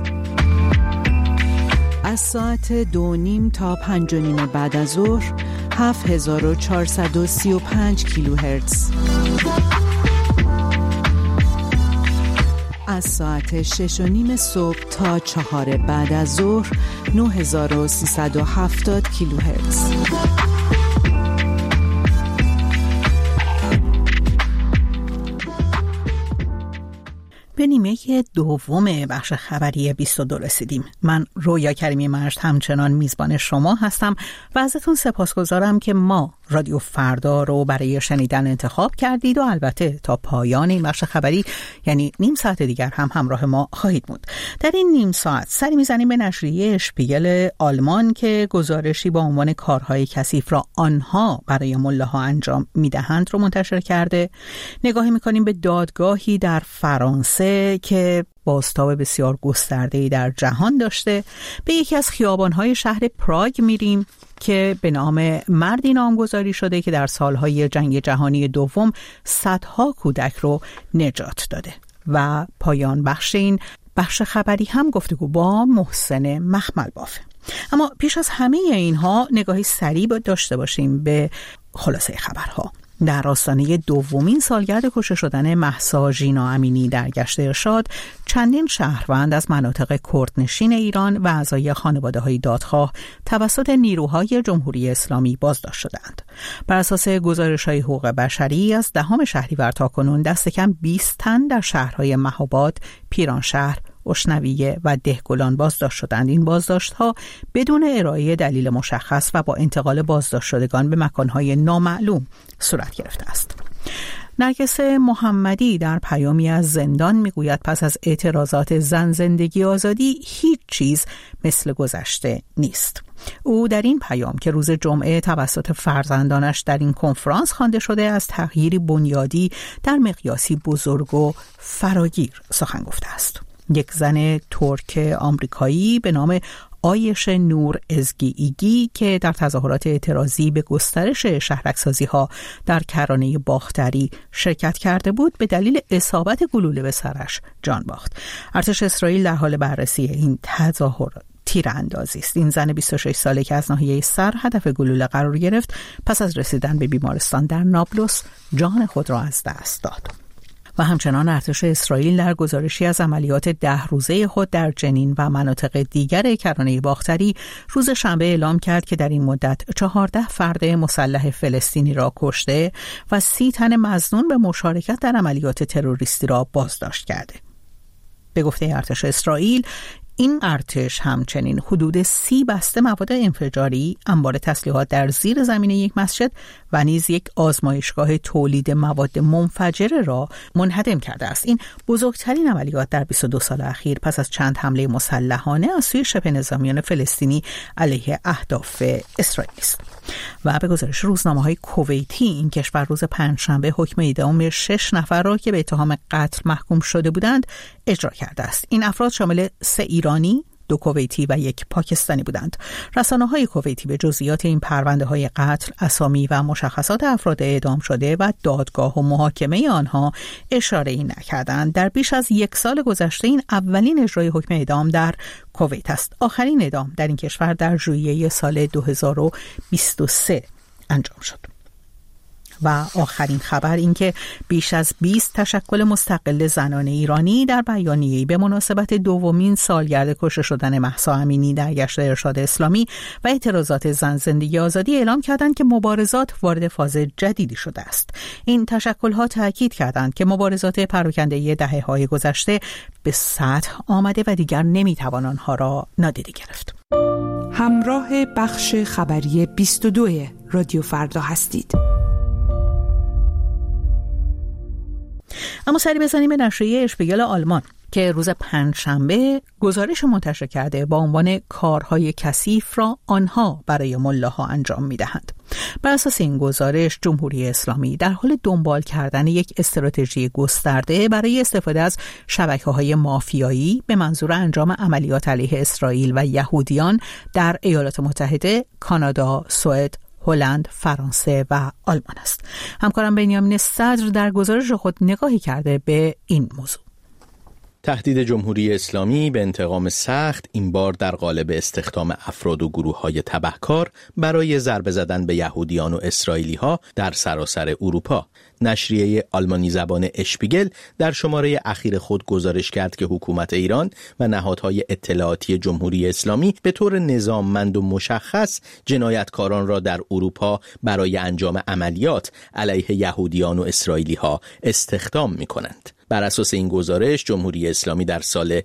از ساعت 2:30 تا 5:30 بعد از ظهر 7435 کیلوهرتز. از ساعت 6:30 صبح تا 4 بعد از ظهر 9370 کیلوهرتز. به نیمه دوم بخش خبری 22 رسیدیم. من رویا کریمی مجد همچنان میزبان شما هستم و ازتون سپاسگزارم که ما رادیو فردا رو برای شنیدن انتخاب کردید و البته تا پایان این بخش خبری یعنی نیم ساعت دیگر هم همراه ما خواهید بود. در این نیم ساعت سری میزنیم به نشریه اشپیگل آلمان که گزارشی با عنوان کارهای کثیف را آنها برای ملاها انجام میدهند رو منتشر کرده. نگاهی میکنیم به دادگاهی در فرانسه که بازتاب بسیار گسترده‌ای در جهان داشته. به یکی از خیابان‌های شهر پراگ میریم که به نام مردی نامگذاری شده که در سالهای جنگ جهانی دوم صدها کودک رو نجات داده. و پایان بخش این بخش خبری هم گفتگو با محسن مخمل بافه. اما پیش از همه اینها نگاهی سریع داشته باشیم به خلاصه خبرها. در آستانه دومین سالگرد کشته شدن مهسا ژینا امینی در گشت ارشاد، چندین شهروند از مناطق کردنشین ایران و اعضای خانواده‌های دادخواه توسط نیروهای جمهوری اسلامی بازداشت شدند. بر اساس گزارش‌های حقوق بشری از 10 شهریور تاکنون دست کم 20 تن در شهرهای مهاباد، پیرانشهر، اشنویه و دهگلان بازداشت شدند. این بازداشت‌ها بدون ارائه دلیل مشخص و با انتقال بازداشت شدگان به مکان‌های نامعلوم صورت گرفته است. نرگس محمدی در پیامی از زندان میگوید پس از اعتراضات زن زندگی آزادی هیچ چیز مثل گذشته نیست. او در این پیام که روز جمعه توسط فرزندانش در این کنفرانس خوانده شده از تغییری بنیادی در مقیاسی بزرگ و فراگیر سخن گفته است. یک زن ترک آمریکایی به نام آیش نور ازگی ایگی که در تظاهرات اعتراضی به گسترش شهرک‌سازی‌ها در کرانه باختری شرکت کرده بود به دلیل اصابت گلوله به سرش جان باخت. ارتش اسرائیل در حال بررسی این تظاهرات تیراندازی است. این زن 26 ساله که از ناحیه سر هدف گلوله قرار گرفت پس از رسیدن به بیمارستان در نابلس جان خود را از دست داد. و همچنان ارتش اسرائیل در گزارشی از عملیات 10 روزه خود در جنین و مناطق دیگر کرانه باختری روز شنبه اعلام کرد که در این مدت 14 فرد مسلح فلسطینی را کشته و 30 تن مظنون به مشارکت در عملیات تروریستی را بازداشت کرده. به گفته ارتش اسرائیل این ارتش همچنین حدود 30 بسته مواد انفجاری، انبار تسلیحات در زیر زمین یک مسجد و نیز یک آزمایشگاه تولید مواد منفجره را منهدم کرده است. این بزرگترین عملیات در 22 سال اخیر پس از چند حمله مسلحانه از سوی شبه نظامیان فلسطینی علیه اهداف اسرائیل است. و به گزارش روزنامه‌های کویتی این کشور روز پنجشنبه حکم اعدام 6 نفر را که به اتهام قتل محکوم شده بودند اجرا کرده است. این افراد شامل 3 ایرانی، 2 کویتی و 1 پاکستانی بودند. رسانه‌های کویتی به جزئیات این پرونده‌های قتل، اسامی و مشخصات افراد اعدام شده و دادگاه و محاکمه آنها اشاره‌ای نکردند. در بیش از 1 سال گذشته این اولین اجرای حکم اعدام در کویت است. آخرین اعدام در این کشور در ژوئیه سال 2023 انجام شد. و آخرین خبر این که بیش از 20 تشکل مستقل زنان ایرانی در بیانیه‌ای به مناسبت دومین سالگرد کشته شدن مهسا امینی در گشت ارشاد اسلامی و اعتراضات زن زندگی آزادی اعلام کردند که مبارزات وارد فاز جدیدی شده است. این تشکل‌ها تاکید کردند که مبارزات پراکنده دهه‌های گذشته به سطح آمده و دیگر نمی‌توان آنها را نادیده گرفت. همراه بخش خبری 22 رادیو فردا هستید. اما سری بزنیم به نشریه اشپیگل آلمان که روز پنجشنبه گزارش منتشر کرده با عنوان کارهای کثیف را آنها برای ملاها انجام می‌دهند. بر اساس این گزارش جمهوری اسلامی در حال دنبال کردن یک استراتژی گسترده برای استفاده از شبکه‌های مافیایی به منظور انجام عملیات علیه اسرائیل و یهودیان در ایالات متحده، کانادا، سوئد، هلند، فرانسه و آلمان است. همکارم بنیامین صدر در گزارش خود نگاهی کرده به این موضوع. تهدید جمهوری اسلامی به انتقام سخت این بار در قالب استخدام افراد و گروه‌های تبهکار برای ضربه زدن به یهودیان و اسرائیلی‌ها در سراسر اروپا. نشریه آلمانی زبان اشپیگل در شماره اخیر خود گزارش کرد که حکومت ایران و نهادهای اطلاعاتی جمهوری اسلامی به طور نظاممند و مشخص جنایتکاران را در اروپا برای انجام عملیات علیه یهودیان و اسرائیلی‌ها استخدام می‌کنند. بر اساس این گزارش جمهوری اسلامی در سال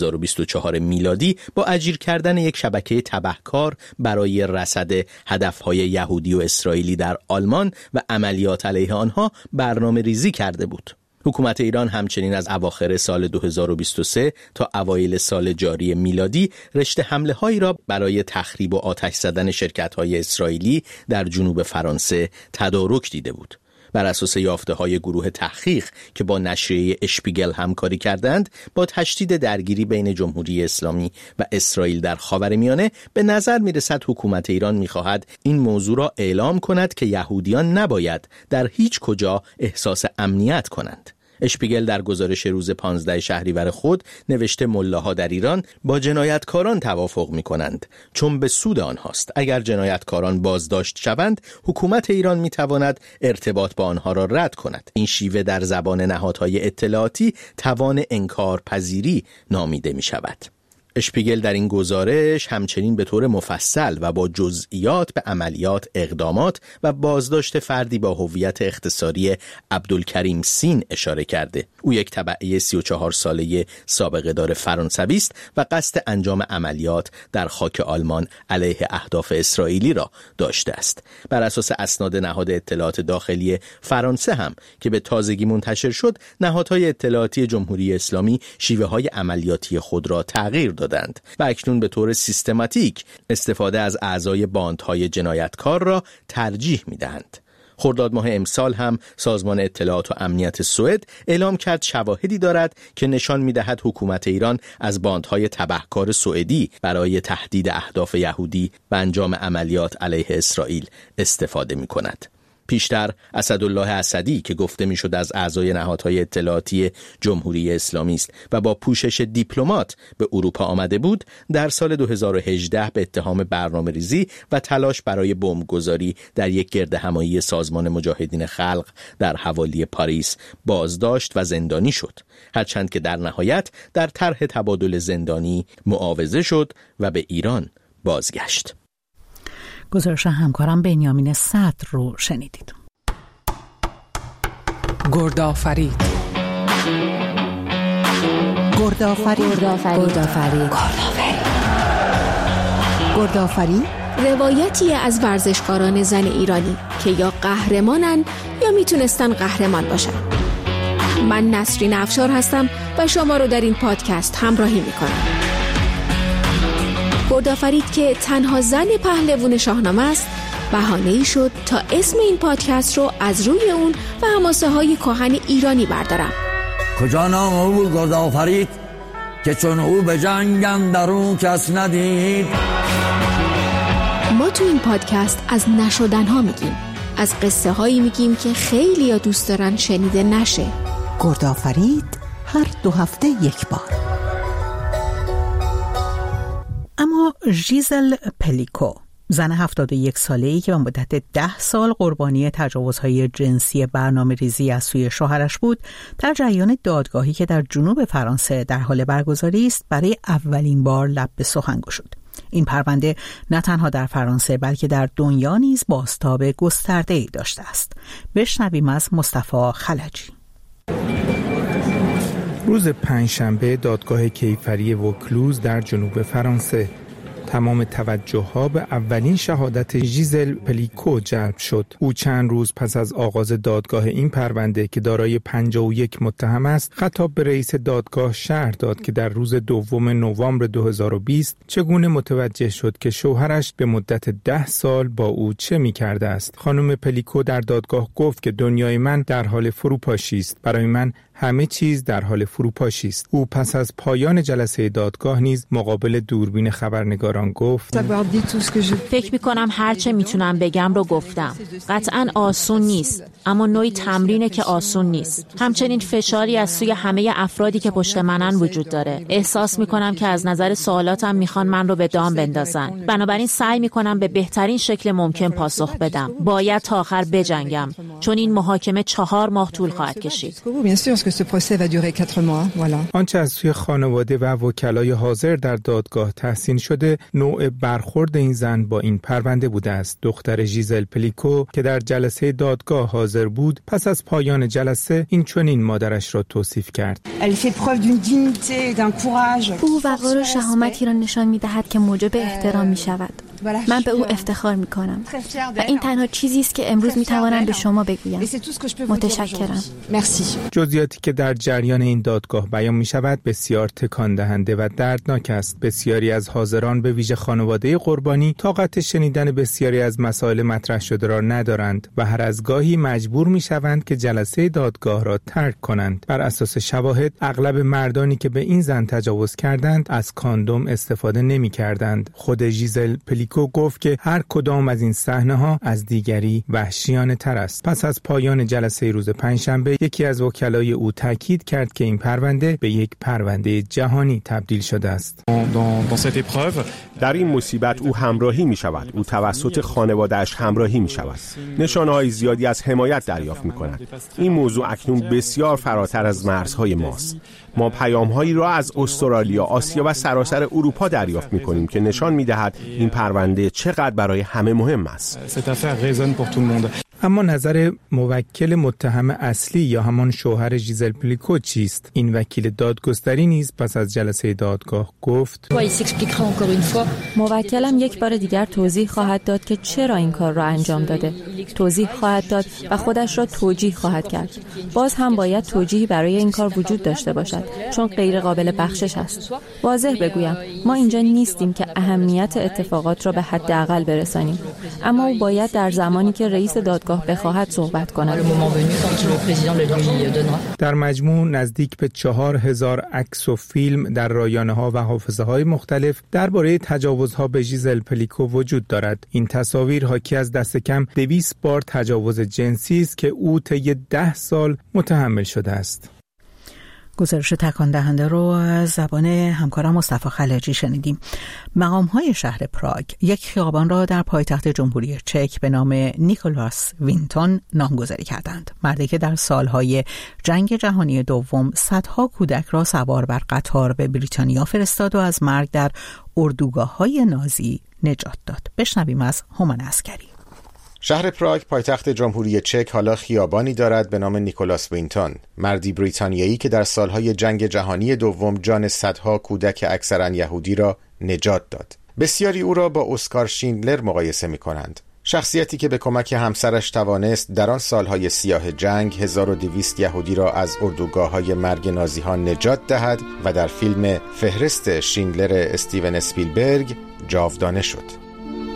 2024 میلادی با اجیر کردن یک شبکه تبهکار برای رصد هدفهای یهودی و اسرائیلی در آلمان و عملیات علیه آنها برنامه ریزی کرده بود. حکومت ایران همچنین از اواخر سال 2023 تا اوایل سال جاری میلادی رشته حمله‌هایی را برای تخریب و آتش زدن شرکت‌های اسرائیلی در جنوب فرانسه تدارک دیده بود. بر اساس یافته‌های گروه تحقیق که با نشریه اشپیگل همکاری کردند، با تشدید درگیری بین جمهوری اسلامی و اسرائیل در خاورمیانه به نظر می‌رسد حکومت ایران می‌خواهد این موضوع را اعلام کند که یهودیان نباید در هیچ کجا احساس امنیت کنند. اشپیگل در گزارش روز 15 شهریور خود نوشته ملاها در ایران با جنایتکاران توافق می‌کنند چون به سود آنهاست. اگر جنایتکاران بازداشت شوند، حکومت ایران می‌تواند ارتباط با آنها را رد کند. این شیوه در زبان نهادهای اطلاعاتی توان انکارپذیری نامیده می‌شود. اشپیگل در این گزارش همچنین به طور مفصل و با جزئیات به عملیات، اقدامات و بازداشت فردی با هویت اختصاری عبدالکریم سین اشاره کرده. او یک تبعه 34 ساله سابقه دار فرانسوی است و قصد انجام عملیات در خاک آلمان علیه اهداف اسرائیلی را داشته است. بر اساس اسناد نهاد اطلاعات داخلی فرانسه هم که به تازگی منتشر شد، نهادهای اطلاعاتی جمهوری اسلامی شیوه‌های عملیاتی خود را تغییر دادند و اکنون به طور سیستماتیک استفاده از اعضای باندهای جنایتکار را ترجیح می‌دهند. خرداد ماه امسال هم سازمان اطلاعات و امنیت سوئد اعلام کرد شواهدی دارد که نشان می‌دهد حکومت ایران از باندهای تبهکار سوئدی برای تهدید اهداف یهودی و انجام عملیات علیه اسرائیل استفاده می‌کند. پیشتر اسدالله اسدی که گفته میشد از اعضای نهادهای اطلاعاتی جمهوری اسلامی است و با پوشش دیپلمات به اروپا آمده بود، در سال 2018 به اتهام برنامه‌ریزی و تلاش برای بمبگذاری در یک گردهمایی سازمان مجاهدین خلق در حوالی پاریس بازداشت و زندانی شد، هرچند که در نهایت در طرح تبادل زندانی معاوضه شد و به ایران بازگشت. گزارش همکارم بنیامین صدر رو شنیدید. گردآفرید. روایتی از ورزشکاران زن ایرانی که یا قهرمانن یا میتونستن قهرمان باشن. من نسرین افشار هستم و شما رو در این پادکست همراهی میکنم. گردآفرید که تنها زن پهلوان شاهنامه است، بهانه‌ای شد تا اسم این پادکست رو از روی اون و حماسه های کهن ایرانی بردارم. کجا نام او بود گردآفرید که چون او به جنگ اندرون کس ندید. ما تو این پادکست از نشدنها میگیم، از قصه هایی میگیم که خیلی ها دوست دارن شنیده نشه. گردآفرید هر 2 هفته یک بار. اما ژیزل پلیکو، زن 71 ساله‌ای که به مدت 10 سال قربانی تجاوزهای جنسی برنامه‌ریزی از سوی شوهرش بود، در جریان دادگاهی که در جنوب فرانسه در حال برگزاری است، برای اولین بار لب به سخن گشود. این پرونده نه تنها در فرانسه بلکه در دنیا نیز بازتاب گسترده‌ای داشته است. بشنویم از مصطفی خلجی. روز پنجشنبه دادگاه کیفری وکلوز در جنوب فرانسه تمام توجه‌ها به اولین شهادت ژیزل پلیکو جلب شد. او چند روز پس از آغاز دادگاه این پرونده که دارای 51 متهم است، خطاب به رئیس دادگاه شرح داد که در روز 2 نوامبر 2020 چگونه متوجه شد که شوهرش به مدت 10 سال با او چه می‌کرده است. خانم پلیکو در دادگاه گفت که دنیای من در حال فروپاشی است. برای من همه چیز در حال فروپاشی است. او پس از پایان جلسه دادگاه نیز مقابل دوربین خبرنگاران گفت: فکر می‌کنم هر چه میتونم بگم رو گفتم. قطعاً آسون نیست، اما نوعی تمرینه که آسون نیست. همچنین فشاری از سوی همه افرادی که پشت منن وجود داره. احساس می‌کنم که از نظر سوالاتم میخوان من رو به دام بندازن. بنابراین سعی می‌کنم به بهترین شکل ممکن پاسخ بدم. باید تا آخر بجنگم، چون این محاکمه 4 ماه طول خواهد کشید. آنچه از سوی خانواده و وکلای حاضر در دادگاه تحسین شده نوع برخورد این زن با این پرونده بوده است. دختر ژیزل پلیکو که در جلسه دادگاه حاضر بود، پس از پایان جلسه این چنین مادرش را توصیف کرد. او وقار و شهامتی را نشان می‌دهد که موجب احترام می‌شود. من به او افتخار می‌کنم و این تنها چیزی است که امروز می‌توانم به شما بگویم. متشکرم. جزئیاتی که در جریان این دادگاه بیان می‌شود بسیار تکان دهنده و دردناک است. بسیاری از حاضران به ویژه خانواده قربانی طاقت شنیدن بسیاری از مسائل مطرح شده را ندارند و هر از گاهی مجبور می‌شوند که جلسه دادگاه را ترک کنند. بر اساس شواهد اغلب مردانی که به این زن تجاوز کردند از کاندوم استفاده نمی‌کردند. خود ژیزل پلیکو گفت که هر کدام از این صحنه‌ها از دیگری وحشیانه تر است. پس از پایان جلسه روز پنجشنبه یکی از وکلای او تاکید کرد که این پرونده به یک پرونده جهانی تبدیل شده است. در این مصیبت او همراهی می شود. او توسط خانواده‌اش همراهی می شود. نشانه‌های زیادی از حمایت دریافت می کند. این موضوع اکنون بسیار فراتر از مرزهای ماست. ما پیام‌هایی را از استرالیا، آسیا و سراسر اروپا دریافت می‌کنیم که نشان می‌دهد این پرونده چقدر برای همه مهم است. اما نظر موکل متهم اصلی یا همان شوهر ژیزل پلیکو چیست؟ این وکیل دادگستری نیز پس از جلسه دادگاه گفت: موکلم یک بار دیگر توضیح خواهد داد که چرا این کار را انجام داده. توضیح خواهد داد و خودش را توجیه خواهد کرد. باز هم باید توجیهی برای این کار وجود داشته باشد، چون غیر قابل بخشش است. واضح بگویم ما اینجا نیستیم که اهمیت اتفاقات را به حداقل برسانیم، اما او باید در زمانی که رئیس دادگاه بخواهد صحبت کند. در مجموع نزدیک به 4000 عکس و فیلم در رایانه‌ها و حافظه‌های مختلف درباره تجاوزها به ژیزل پلیکو وجود دارد. این تصاویر حاکی از دست کم 200 بار تجاوز جنسی است که او طی 10 سال متحمل شده است. گزارش تکان دهنده رو از زبان همکارم مصطفی خلجی شنیدیم. مقام‌های شهر پراگ یک خیابان را در پایتخت جمهوری چک به نام نیکولاس وینتون نامگذاری کردند. مردی که در سالهای جنگ جهانی دوم صدها کودک را سوار بر قطار به بریتانیا فرستاد و از مرگ در اردوگاه‌های نازی نجات داد. بشنویم از هومن عسکری. شهر پراگ پایتخت جمهوری چک حالا خیابانی دارد به نام نیکولاس وینتون، مردی بریتانیایی که در سالهای جنگ جهانی دوم جان صدها کودک اکثرا یهودی را نجات داد. بسیاری او را با اسکار شیندلر مقایسه می کنند. شخصیتی که به کمک همسرش توانست در آن سالهای سیاه جنگ 1200 یهودی را از اردوگاه‌های مرگ نازی‌ها نجات دهد و در فیلم فهرست شیندلر استیون اسپیلبرگ جاودانه شد.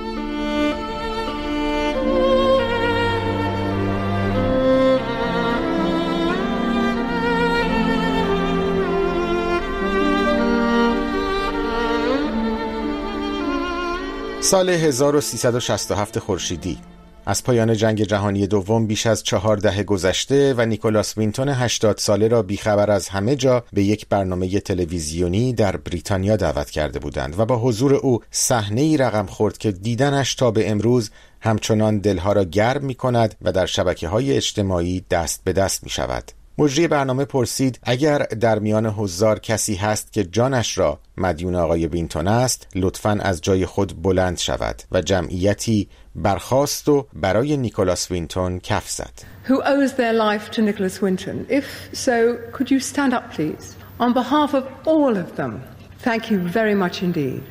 سال 1367 خورشیدی، از پایان جنگ جهانی دوم بیش از 4 دهه گذشته و نیکولاس وینتون 80 ساله را بیخبر از همه جا به یک برنامه تلویزیونی در بریتانیا دعوت کرده بودند و با حضور او صحنه‌ای رقم خورد که دیدنش تا به امروز همچنان دلها را گرم می کند و در شبکه‌های اجتماعی دست به دست می شود. مجری برنامه پرسید اگر در میان حضار کسی هست که جانش را مدیون آقای وینتون است، لطفاً از جای خود بلند شود و جمعیتی برخاست و برای نیکولاس وینتون کف زد. Who owes their life to Nicholas Winton? If so, could you stand up please? On behalf of all of them, thank you very much indeed.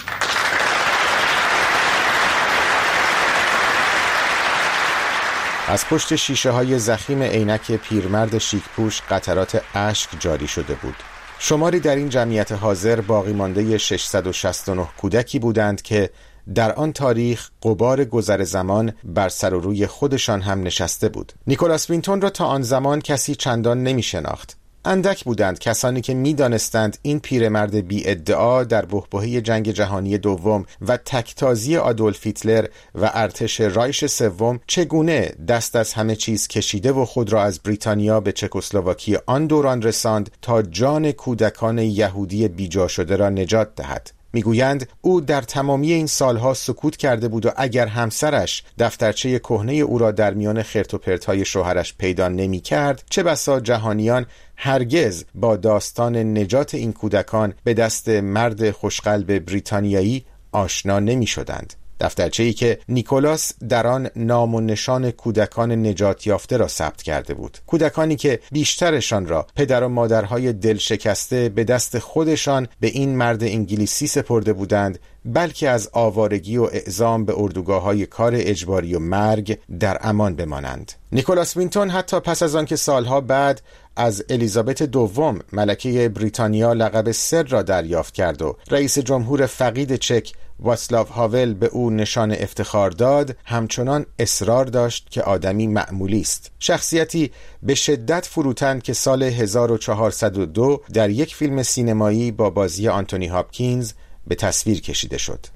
از پشت شیشه های ضخیم عینک پیرمرد شیک‌پوش قطرات اشک جاری شده بود. شماری در این جمعیت حاضر باقی مانده 669 کودکی بودند که در آن تاریخ غبار گذر زمان بر سر و روی خودشان هم نشسته بود. نیکولاس وینتون را تا آن زمان کسی چندان نمی شناخت. اندک بودند کسانی که می دانستند این پیرمرد بی ادعا در بحبوحه جنگ جهانی دوم و تکتازی آدولف هیتلر و ارتش رایش سوم چگونه دست از همه چیز کشیده و خود را از بریتانیا به چکسلواکی آن دوران رساند تا جان کودکان یهودی بیجا شده را نجات دهد. میگویند او در تمامی این سالها سکوت کرده بود و اگر همسرش دفترچه کهنه او را در میان خرت و پرت‌های شوهرش پیدا نمی کرد، چه بسا جهانیان هرگز با داستان نجات این کودکان به دست مرد خوشقلب بریتانیایی آشنا نمی شدند. دفترچه‌ای که نیکولاس در آن نام و نشان کودکان نجات یافته را ثبت کرده بود. کودکانی که بیشترشان را پدر و مادرهای دل شکسته به دست خودشان به این مرد انگلیسی سپرده بودند، بلکه از آوارگی و اعزام به اردوگاه‌های کار اجباری و مرگ در امان بمانند. نیکولاس وینتون حتی پس از آن که سالها بعد از الیزابت دوم ملکه بریتانیا لقب سر را دریافت کرد و رئیس جمهور فقید چک واسلاو هاول به او نشان افتخار داد، همچنان اصرار داشت که آدمی معمولی است. شخصیتی به شدت فروتن که سال 1402 در یک فیلم سینمایی با بازی آنتونی هاپکینز به تصویر کشیده شد.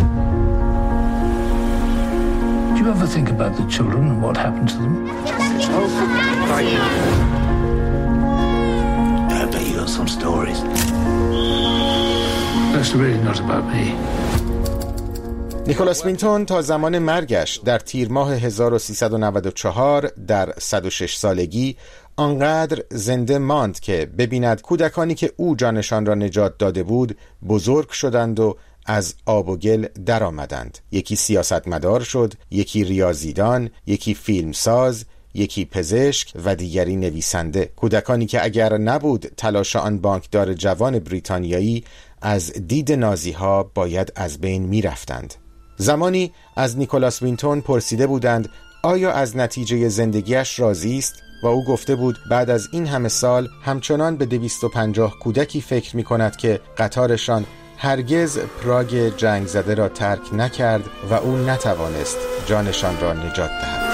Do you ever think about the children and what happened to them? I bet you got some stories. That's really not about me. نیکولاس وینتون تا زمان مرگش در تیر ماه 1394 در 106 سالگی آنقدر زنده ماند که ببیند کودکانی که او جانشان را نجات داده بود بزرگ شدند و از آب و گل در آمدند. یکی سیاستمدار شد، یکی ریاضیدان، یکی فیلمساز، یکی پزشک و دیگری نویسنده. کودکانی که اگر نبود تلاش آن بانکدار جوان بریتانیایی، از دید نازی‌ها باید از بین می رفتند. زمانی از نیکولاس وینتون پرسیده بودند آیا از نتیجه زندگیش راضی است و او گفته بود بعد از این همه سال همچنان به 250 کودکی فکر می کند که قطارشان هرگز پراگ جنگ زده را ترک نکرد و او نتوانست جانشان را نجات دهد.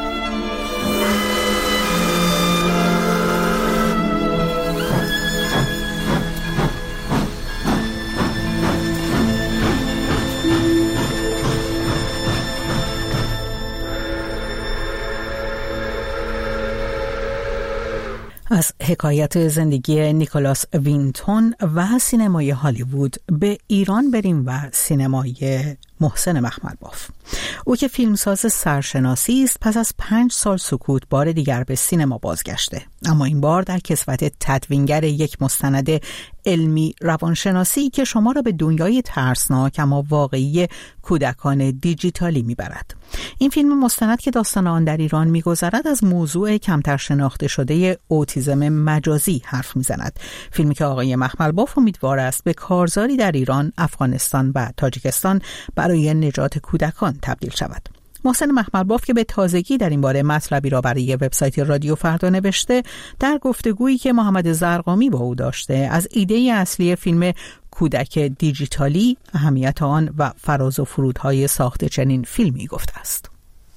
از حکایت زندگی نیکولاس وینتون و سینمای هالیوود به ایران بریم و سینمای محسن مخملباف. او که فیلمساز سرشناسی است پس از 5 سال سکوت بار دیگر به سینما بازگشته، اما این بار در کسوت تدوینگر یک مستند علمی روانشناسی که شما را به دنیای ترسناک اما واقعی کودکان دیجیتالی میبرد. این فیلم مستند که داستان آن در ایران میگذرد از موضوع کمتر شناخته شده اوتیسم مجازی حرف میزند. فیلمی که آقای مخملباف امیدوار است به کارزاری در ایران، افغانستان و تاجیکستان برای نجات کودکان تبدیل شود. محسن مخملباف که به تازگی در این باره مطلبی را برای وبسایت رادیو فردا نوشته، در گفتگویی که محمد زرقامی با او داشته از ایده اصلی فیلم کودک دیجیتالی، اهمیت آن و فراز و فرودهای ساخت چنین فیلمی گفته است.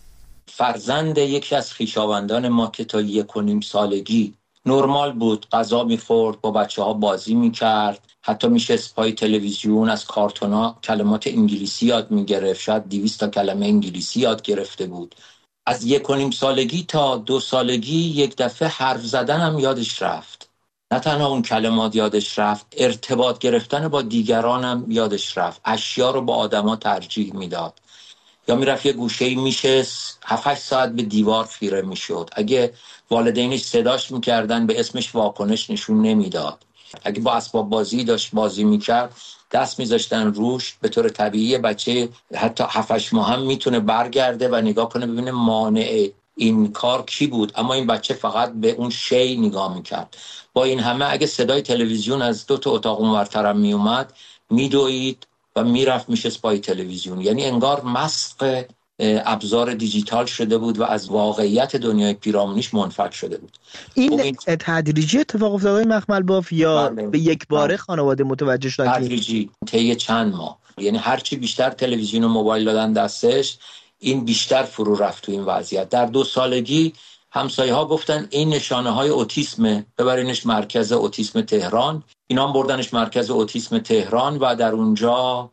فرزند یکی از خویشاوندان ما که تا 1.5 سالگی نرمال بود، غذا می‌خورد، با بچه‌ها بازی می‌کرد، حتی میشست پای تلویزیون از کارتون‌ها کلمات انگلیسی یاد می‌گرفت، شاید 200 تا کلمه انگلیسی یاد گرفته بود. از 1.5 سالگی تا 2 سالگی یک دفعه حرف زدن هم یادش رفت. نه تنها اون کلمات یادش رفت، ارتباط گرفتن با دیگران هم یادش رفت. اشیا رو با آدما ترجیح میداد. یا میرفت یه گوشه‌ای میشست 7-8 ساعت به دیوار خیره میشد. اگه والدینش صداش میکردن به اسمش واکنش نشون نمیداد. اگه با اسباب بازی داشت بازی میکرد دست میذاشتن روش. به طور طبیعی بچه حتی 7-8 ماه هم میتونه برگرده و نگاه کنه ببینه مانع این کار کی بود، اما این بچه فقط به اون شی نگاه میکرد. با این همه اگه صدای تلویزیون از 2 تا اتاق اونورترم میومد میدوید و میرفت میشست پای تلویزیون. یعنی انگار مسخ ابزار دیجیتال شده بود و از واقعیت دنیای پیرامونیش منفک شده بود. این تدریجی اتفاق افتاد آقای مخملباف یا به یک باره خانواده متوجه شدن؟ تدریجی، طی چند ماه. یعنی هرچی بیشتر تلویزیون و موبایل دادن دستش، این بیشتر فرو رفت تو این وضعیت. در 2 سالگی همسایه ها گفتن این نشانه های اوتیسمه، ببرینش مرکز اوتیسم تهران. اینا هم بردنش مرکز اوتیسم تهران و در اونجا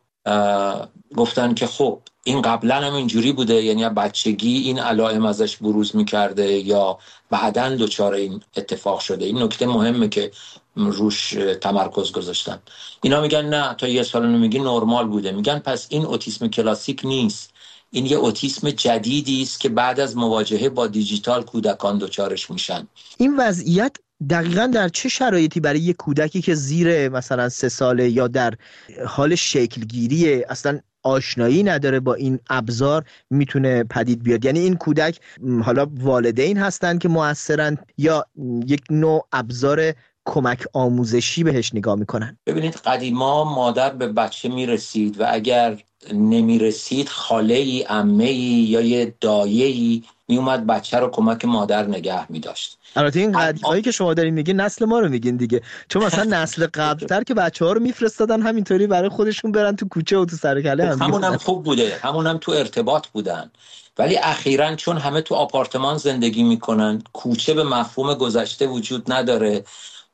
گفتن که خب این قبلا هم اینجوری بوده، یعنی بچگی این علائم ازش بروز میکرده یا بعداً دچار این اتفاق شده. این نکته مهمه که روش تمرکز گذاشتن. اینا میگن نه تا 1 سال میگی نرمال بوده. میگن پس این اوتیسم کلاسیک نیست، این یه اوتیسم جدیدی است که بعد از مواجهه با دیجیتال کودکان دچارش میشن. این وضعیت دقیقاً در چه شرایطی برای یک کودکی که زیر مثلا 3 ساله یا در حال شکلگیریه، اصلا آشنایی نداره با این ابزار میتونه پدید بیاد؟ یعنی این کودک حالا والدین هستن که مؤثرن یا یک نوع ابزار کمک آموزشی بهش نگاه میکنن؟ ببینید قدیما مادر به بچه میرسید و اگر نمیرسید خاله‌ای، عمه‌ای یا یه دایه‌ای میومد بچه رو کمک مادر نگه میداشت. البته این قدیمایی که شما دارین میگین نسل ما رو میگین دیگه، چون مثلا نسل قبلتر که بچه‌ها رو میفرستادن همینطوری برای خودشون برن تو کوچه و تو سرکله هم همونم خوب بوده، همونم تو ارتباط بودن، ولی اخیراً چون همه تو آپارتمان زندگی میکنن، کوچه به مفهوم گذشته وجود نداره،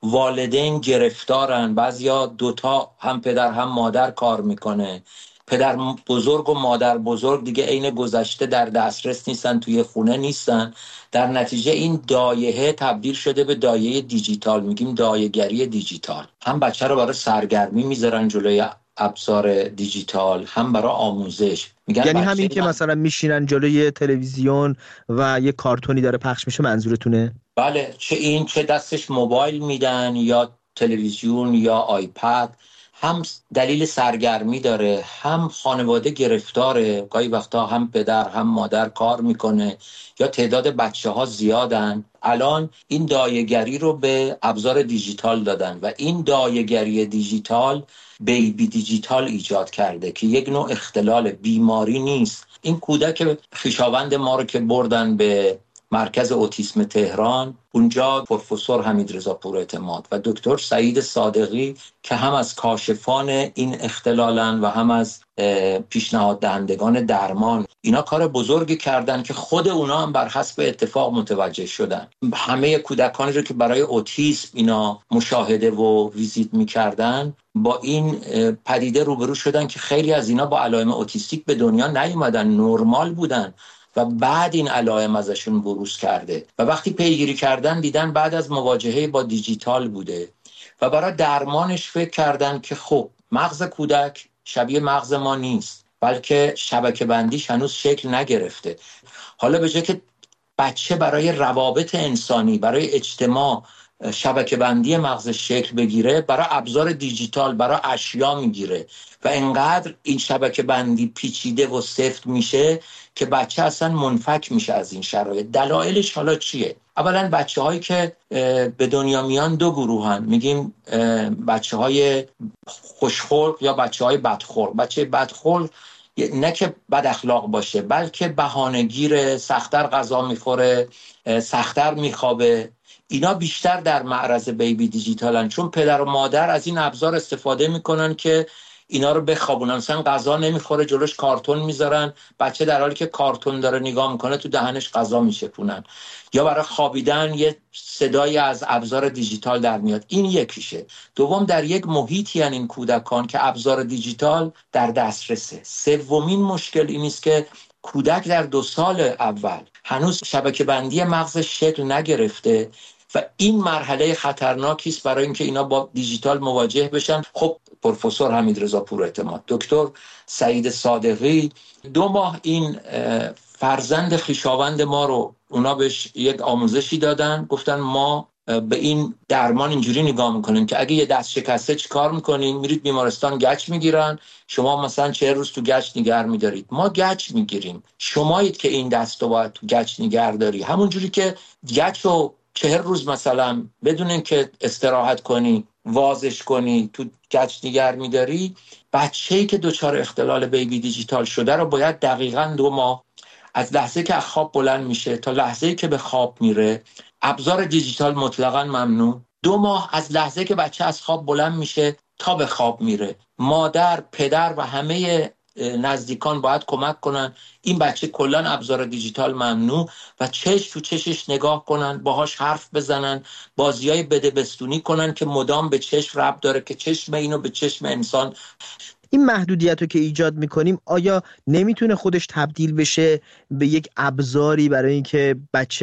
والدین گرفتارن، بعضیا دوتا هم پدر هم مادر کار میکنه، پدر بزرگ و مادر بزرگ دیگه عین گذشته در دسترس نیستن، توی خونه نیستن، در نتیجه این دایه تبدیل شده به دایه دیجیتال، میگیم دایه‌گری دیجیتال. هم بچه رو برای سرگرمی میذارن جلوی ابزار دیجیتال، هم برای آموزش. یعنی همین که مثلا میشینن جلوی تلویزیون و یه کارتونی داره پخش میشه منظورتونه؟ بله، چه دستش موبایل میدن یا تلویزیون یا آیپد، هم دلیل سرگرمی داره، هم خانواده گرفتاره، گاهی وقتا هم پدر هم مادر کار میکنه یا تعداد بچه ها زیادن. الان این دایه‌گری رو به ابزار دیجیتال دادن و این دایه‌گری دیجیتال بیبی دیجیتال ایجاد کرده که یک نوع اختلال، بیماری نیست. این کودک خویشاوند ما رو که بردن به مرکز اوتیسم تهران، اونجا پروفسور حمیدرضا پوراعتماد و دکتر سعید صادقی که هم از کاشفان این اختلالن و هم از پیشنهاد دهندگان درمان، اینا کار بزرگی کردن که خود اونا هم بر حسب اتفاق متوجه شدن. همه کودکانی رو که برای اوتیسم اینا مشاهده و ویزیت میکردن با این پدیده روبرو شدن که خیلی از اینا با علائم اوتیستیک به دنیا نیومدن، نرمال بودن و بعد این علائم ازشون بروز کرده و وقتی پیگیری کردن دیدن بعد از مواجهه با دیجیتال بوده و برای درمانش فکر کردن که خب مغز کودک شبیه مغز ما نیست، بلکه شبکه بندیش هنوز شکل نگرفته. حالا به جای که بچه برای روابط انسانی، برای اجتماع شبکه بندی مغزش شکل بگیره، برای ابزار دیجیتال، برای اشیا میگیره و انقدر این شبکه بندی پیچیده و سفت میشه که بچه اصلا منفک میشه از این شرایط. دلایلش حالا چیه؟ اولا بچه هایی که به دنیا میان دو گروهن، میگیم بچه های خوشخلق یا بچه های بدخلق. بچه بدخلق نه که بد اخلاق باشه، بلکه بهانه‌گیر، سخت‌تر غذا میخوره، سخت‌تر میخوابه. اینا بیشتر در معرض بیبی دیجیتالن، چون پدر و مادر از این ابزار استفاده میکنن که اینا رو بخوابونن. مثلا غذا نمیخوره، جلوش کارتون میذارن، بچه در حالی که کارتون داره نگاه میکنه تو دهنش غذا میچپونن، یا برای خوابیدن یه صدایی از ابزار دیجیتال در میاد. این یکیشه. دوم، در یک محیطی ان این کودکان که ابزار دیجیتال در دسترسه. سومین مشکل این است که کودک در 2 سال اول هنوز شبکه بندی مغزش شکل نگرفته و این مرحله خطرناکی است برای اینکه اینا با دیجیتال مواجه بشن. خب پروفسور حمیدرضا پوراعتماد، دکتر سعید صادقی 2 ماه این فرزند خویشاوند ما رو اونا بهش یک آموزشی دادن، گفتن ما به این درمان اینجوری نگاه میکنیم که اگه یه دست شکسته چی کار میکنین؟ میرید بیمارستان گچ میگیرن، شما مثلا 40 روز تو گچ نگه میدارید. ما گچ میگیریم، شمایید که این دست رو باید تو گچ نگه داری. همون جوری که گچ رو 40 روز مثلا بدون اینکه استراحت کنی وازش کنی تو گچ نگه میداری، بچه‌ای که دچار اختلال بیبی دیجیتال شده رو باید دقیقاً 2 ماه از لحظه که از خواب بلند میشه تا لحظه‌ای که به خواب میره، ابزار دیجیتال مطلقاً ممنوع. 2 ماه از لحظه که بچه از خواب بلند میشه تا به خواب میره، مادر، پدر و همه نزدیکان باید کمک کنن این بچه کلان ابزار دیجیتال ممنوع و چشم تو چشش نگاه کنن، باهاش حرف بزنن، بازیای بده بستونی کنن که مدام به چشم ربط داره که چشم اینو به چشم انسان. این محدودیت رو که ایجاد میکنیم آیا نمیتونه خودش تبدیل بشه به یک ابزاری برای اینکه بچه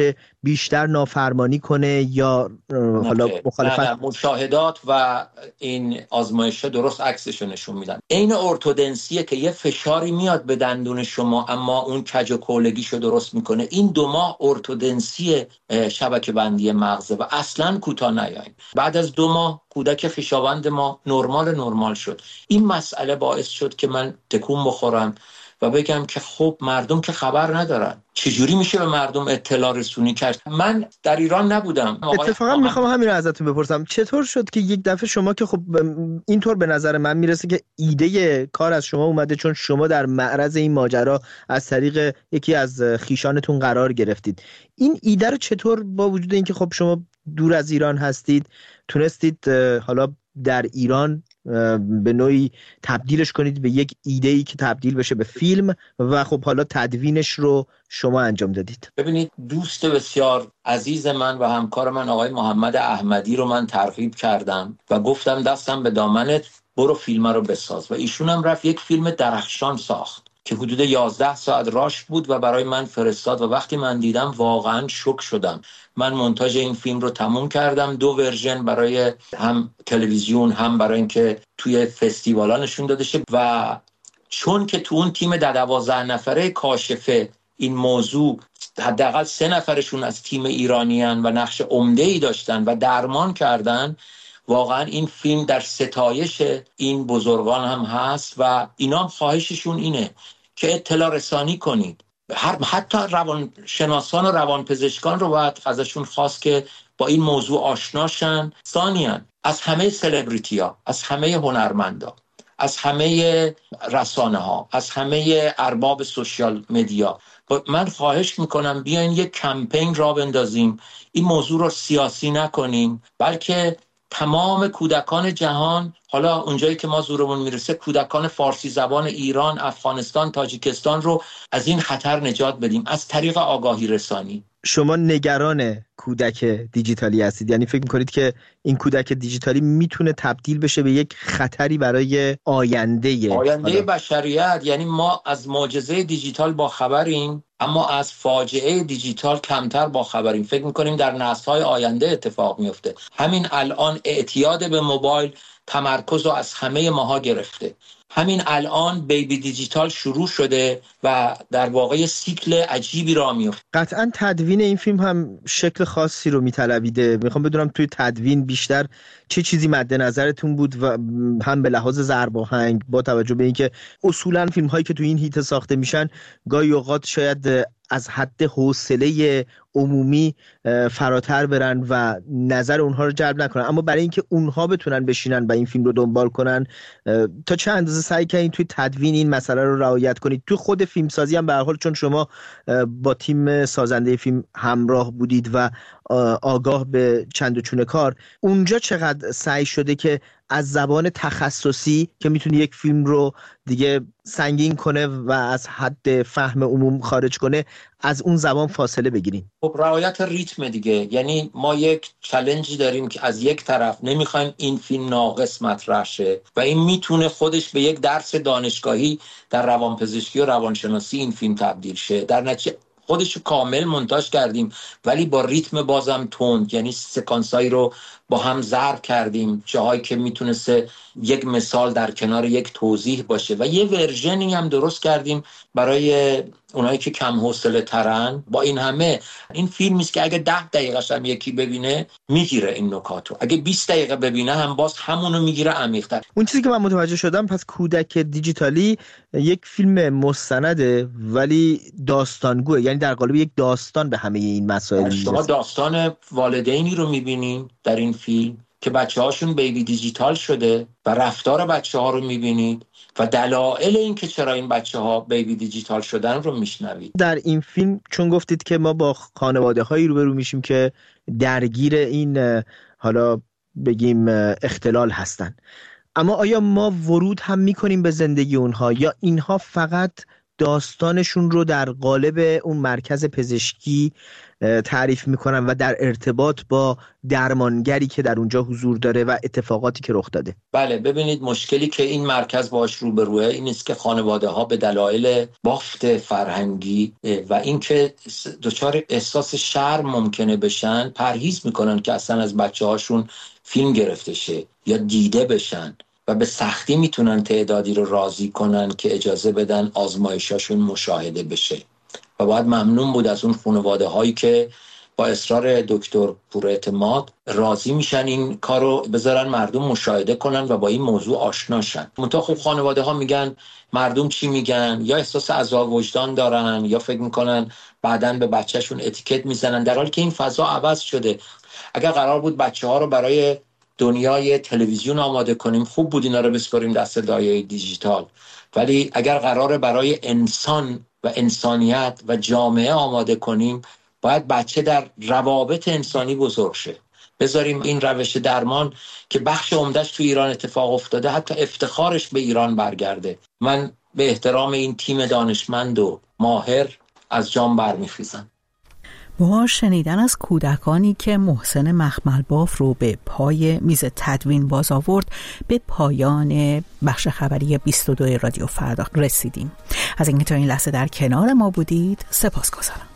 بیشتر نافرمانی کنه یا حالا مخالفت؟ نه، مشاهدات و این آزمایش‌ها درست عکسشو نشون میدن. این ارتودنسیه که یه فشاری میاد به دندون شما اما اون کج و کولگیشو درست میکنه. این 2 ماه ارتودنسی شبکه بندی مغزه و اصلاً کوتاه نیاین. بعد از 2 ماه کودک خویشاوند ما نرمال شد. این مسئله باعث شد که من تکون بخورم و بگم که خب مردم که خبر ندارن، چجوری میشه به مردم اطلاع رسونی کرد؟ من در ایران نبودم. اتفاقا میخوام همین رو ازتون بپرسم، چطور شد که یک دفعه شما که خب اینطور به نظر من میرسه که ایده کار از شما اومده، چون شما در معرض این ماجرا از طریق یکی از خویشانتون قرار گرفتید. این ایده رو چطور با وجود اینکه خب شما دور از ایران هستید تونستید حالا در ایران به نوعی تبدیلش کنید به یک ایده‌ای که تبدیل بشه به فیلم و خب حالا تدوینش رو شما انجام دادید؟ ببینید، دوست بسیار عزیز من و همکار من آقای محمد احمدی رو من ترغیب کردم و گفتم دستم به دامنت، برو فیلم رو بساز. و ایشون هم رفت یک فیلم درخشان ساخت که حدود 11 ساعت راش بود و برای من فرستاد و وقتی من دیدم واقعا شوک شدم. من مونتاژ این فیلم رو تموم کردم، 2 ورژن برای هم تلویزیون هم برای اینکه توی فستیوالا نشون داده شه. و چون که تو اون تیم 12 نفره کاشفه این موضوع حداقل 3 نفرشون از تیم ایرانیان و نقش عمده‌ای داشتن و درمان کردن، واقعا این فیلم در ستایش این بزرگان هم هست و اینا هم خواهششون اینه که اطلاع رسانی کنید. حتی روانشناسان و روانپزشکان رو باید ازشون خواست که با این موضوع آشناشن. ثانیاً از همه سلبریتی‌ها، از همه هنرمندا، از همه رسانه ها، از همه ارباب سوشیال مدیا من خواهش میکنم بیاین یک کمپین را بندازیم، این موضوع رو سیاسی نکنیم، بلکه تمام کودکان جهان، حالا اونجایی که ما زورمون میرسه کودکان فارسی زبان ایران، افغانستان، تاجیکستان رو از این خطر نجات بدیم از طریق آگاهی رسانی. شما نگران کودک دیجیتالی هستید، یعنی فکر میکنید که این کودک دیجیتالی میتونه تبدیل بشه به یک خطری برای آینده بشریت؟ یعنی ما از معجزه دیجیتال با خبریم اما از فاجعه دیجیتال کمتر با خبریم. فکر میکنیم در نسل‌های آینده اتفاق میفته. همین الان اعتیاد به موبایل تمرکز رو از همه ماها گرفته. همین الان بیبی دیجیتال شروع شده و در واقع سیکل عجیبی را میفته. قطعا تدوین این فیلم هم شکل خاصی رو میطلبیده. میخوام بدونم توی تدوین بیشتر چه چیزی مد نظرتون بود و هم به لحاظ ضرب آهنگ، با توجه به اینکه اصولا فیلم هایی که توی این هیته ساخته میشن گاهی اوقات شاید از حد حوصله عمومی فراتر برن و نظر اونها رو جلب نکنن، اما برای اینکه اونها بتونن بشینن و این فیلم رو دنبال کنن تا چه اندازه سعی کردین توی تدوین این مسئله رو رعایت کنید؟ توی خود فیلم سازی هم به هر حال چون شما با تیم سازنده فیلم همراه بودید و آگاه به چند و چونه کار، اونجا چقدر سعی شده که از زبان تخصصی که میتونه یک فیلم رو دیگه سنگین کنه و از حد فهم عموم خارج کنه، از اون زبان فاصله بگیریم؟ خب رعایت ریتم دیگه. یعنی ما یک چالنجی داریم که از یک طرف نمیخوایم این فیلم ناقص مطرح شه و این میتونه خودش به یک درس دانشگاهی در روانپزشکی و روانشناسی این فیلم تبدیل شه. در نتیجه خودشو کامل مونتاژ کردیم ولی با ریتم بازم تند، یعنی سکانسایی رو با هم ضرب کردیم، جاهایی که میتونسته یک مثال در کنار یک توضیح باشه و یه ورژنی هم درست کردیم برای اونایی که کم حوصله ترن. با این همه این فیلمی است که اگه 10 دقیقه‌ش هم یکی ببینه میگیره این نکاتو، اگه 20 دقیقه ببینه هم باز همونو میگیره عمیق‌تر. اون چیزی که من متوجه شدم پس کودک دیجیتالی یک فیلم مستنده ولی داستانگوه، یعنی در قالب یک داستان به همه این مسائل شما داستان والدینی رو میبینین در این فیلم که بچه‌هاشون بیبی دیجیتال شده و رفتار بچه‌ها رو می‌بینید و دلایل این که چرا این بچه‌ها بیبی دیجیتال شدن رو میشنوید. در این فیلم چون گفتید که ما با خانواده‌هایی روبرو میشیم که درگیر این حالا بگیم اختلال هستن، اما آیا ما ورود هم می‌کنیم به زندگی اونها یا اینها فقط داستانشون رو در قالب اون مرکز پزشکی تعریف میکنن و در ارتباط با درمانگری که در اونجا حضور داره و اتفاقاتی که رخ داده. بله، ببینید مشکلی که این مرکز باش روبروه این است که خانواده ها به دلایل بافت فرهنگی و اینکه دچار احساس شرم ممکنه بشن پرهیز میکنن که اصلا از بچه هاشون فیلم گرفته شه یا دیده بشن و به سختی میتونن تعدادی رو راضی کنن که اجازه بدن آزمایشاشون مشاهده بشه و باید ممنون بود از اون خانواده هایی که با اصرار دکتر پوراعتماد راضی میشن این کارو بذارن مردم مشاهده کنن و با این موضوع آشنا شن. منتها خب خانواده ها میگن مردم چی میگن، یا احساس عذاب وجدان دارن یا فکر میکنن بعدن به بچهشون اتیکت میزنن، در حالی که این فضا عوض شده. اگر قرار بود بچه ها رو برای دنیای تلویزیون آماده کنیم خوب بود اینا رو بسپاریم دست دایره دیجیتال، ولی اگر قراره برای انسان و انسانیت و جامعه آماده کنیم باید بچه در روابط انسانی بزرگ شه. بذاریم این روش درمان که بخش عمدهش تو ایران اتفاق افتاده حتی افتخارش به ایران برگرده. من به احترام این تیم دانشمند و ماهر از جام برمیخیزم. با شنیدن از کودکانی که محسن مخملباف رو به پای میز تدوین باز آورد به پایان بخش خبری 22 رادیو فردا رسیدیم. از اینکه تا این لحظه در کنار ما بودید سپاسگزارم.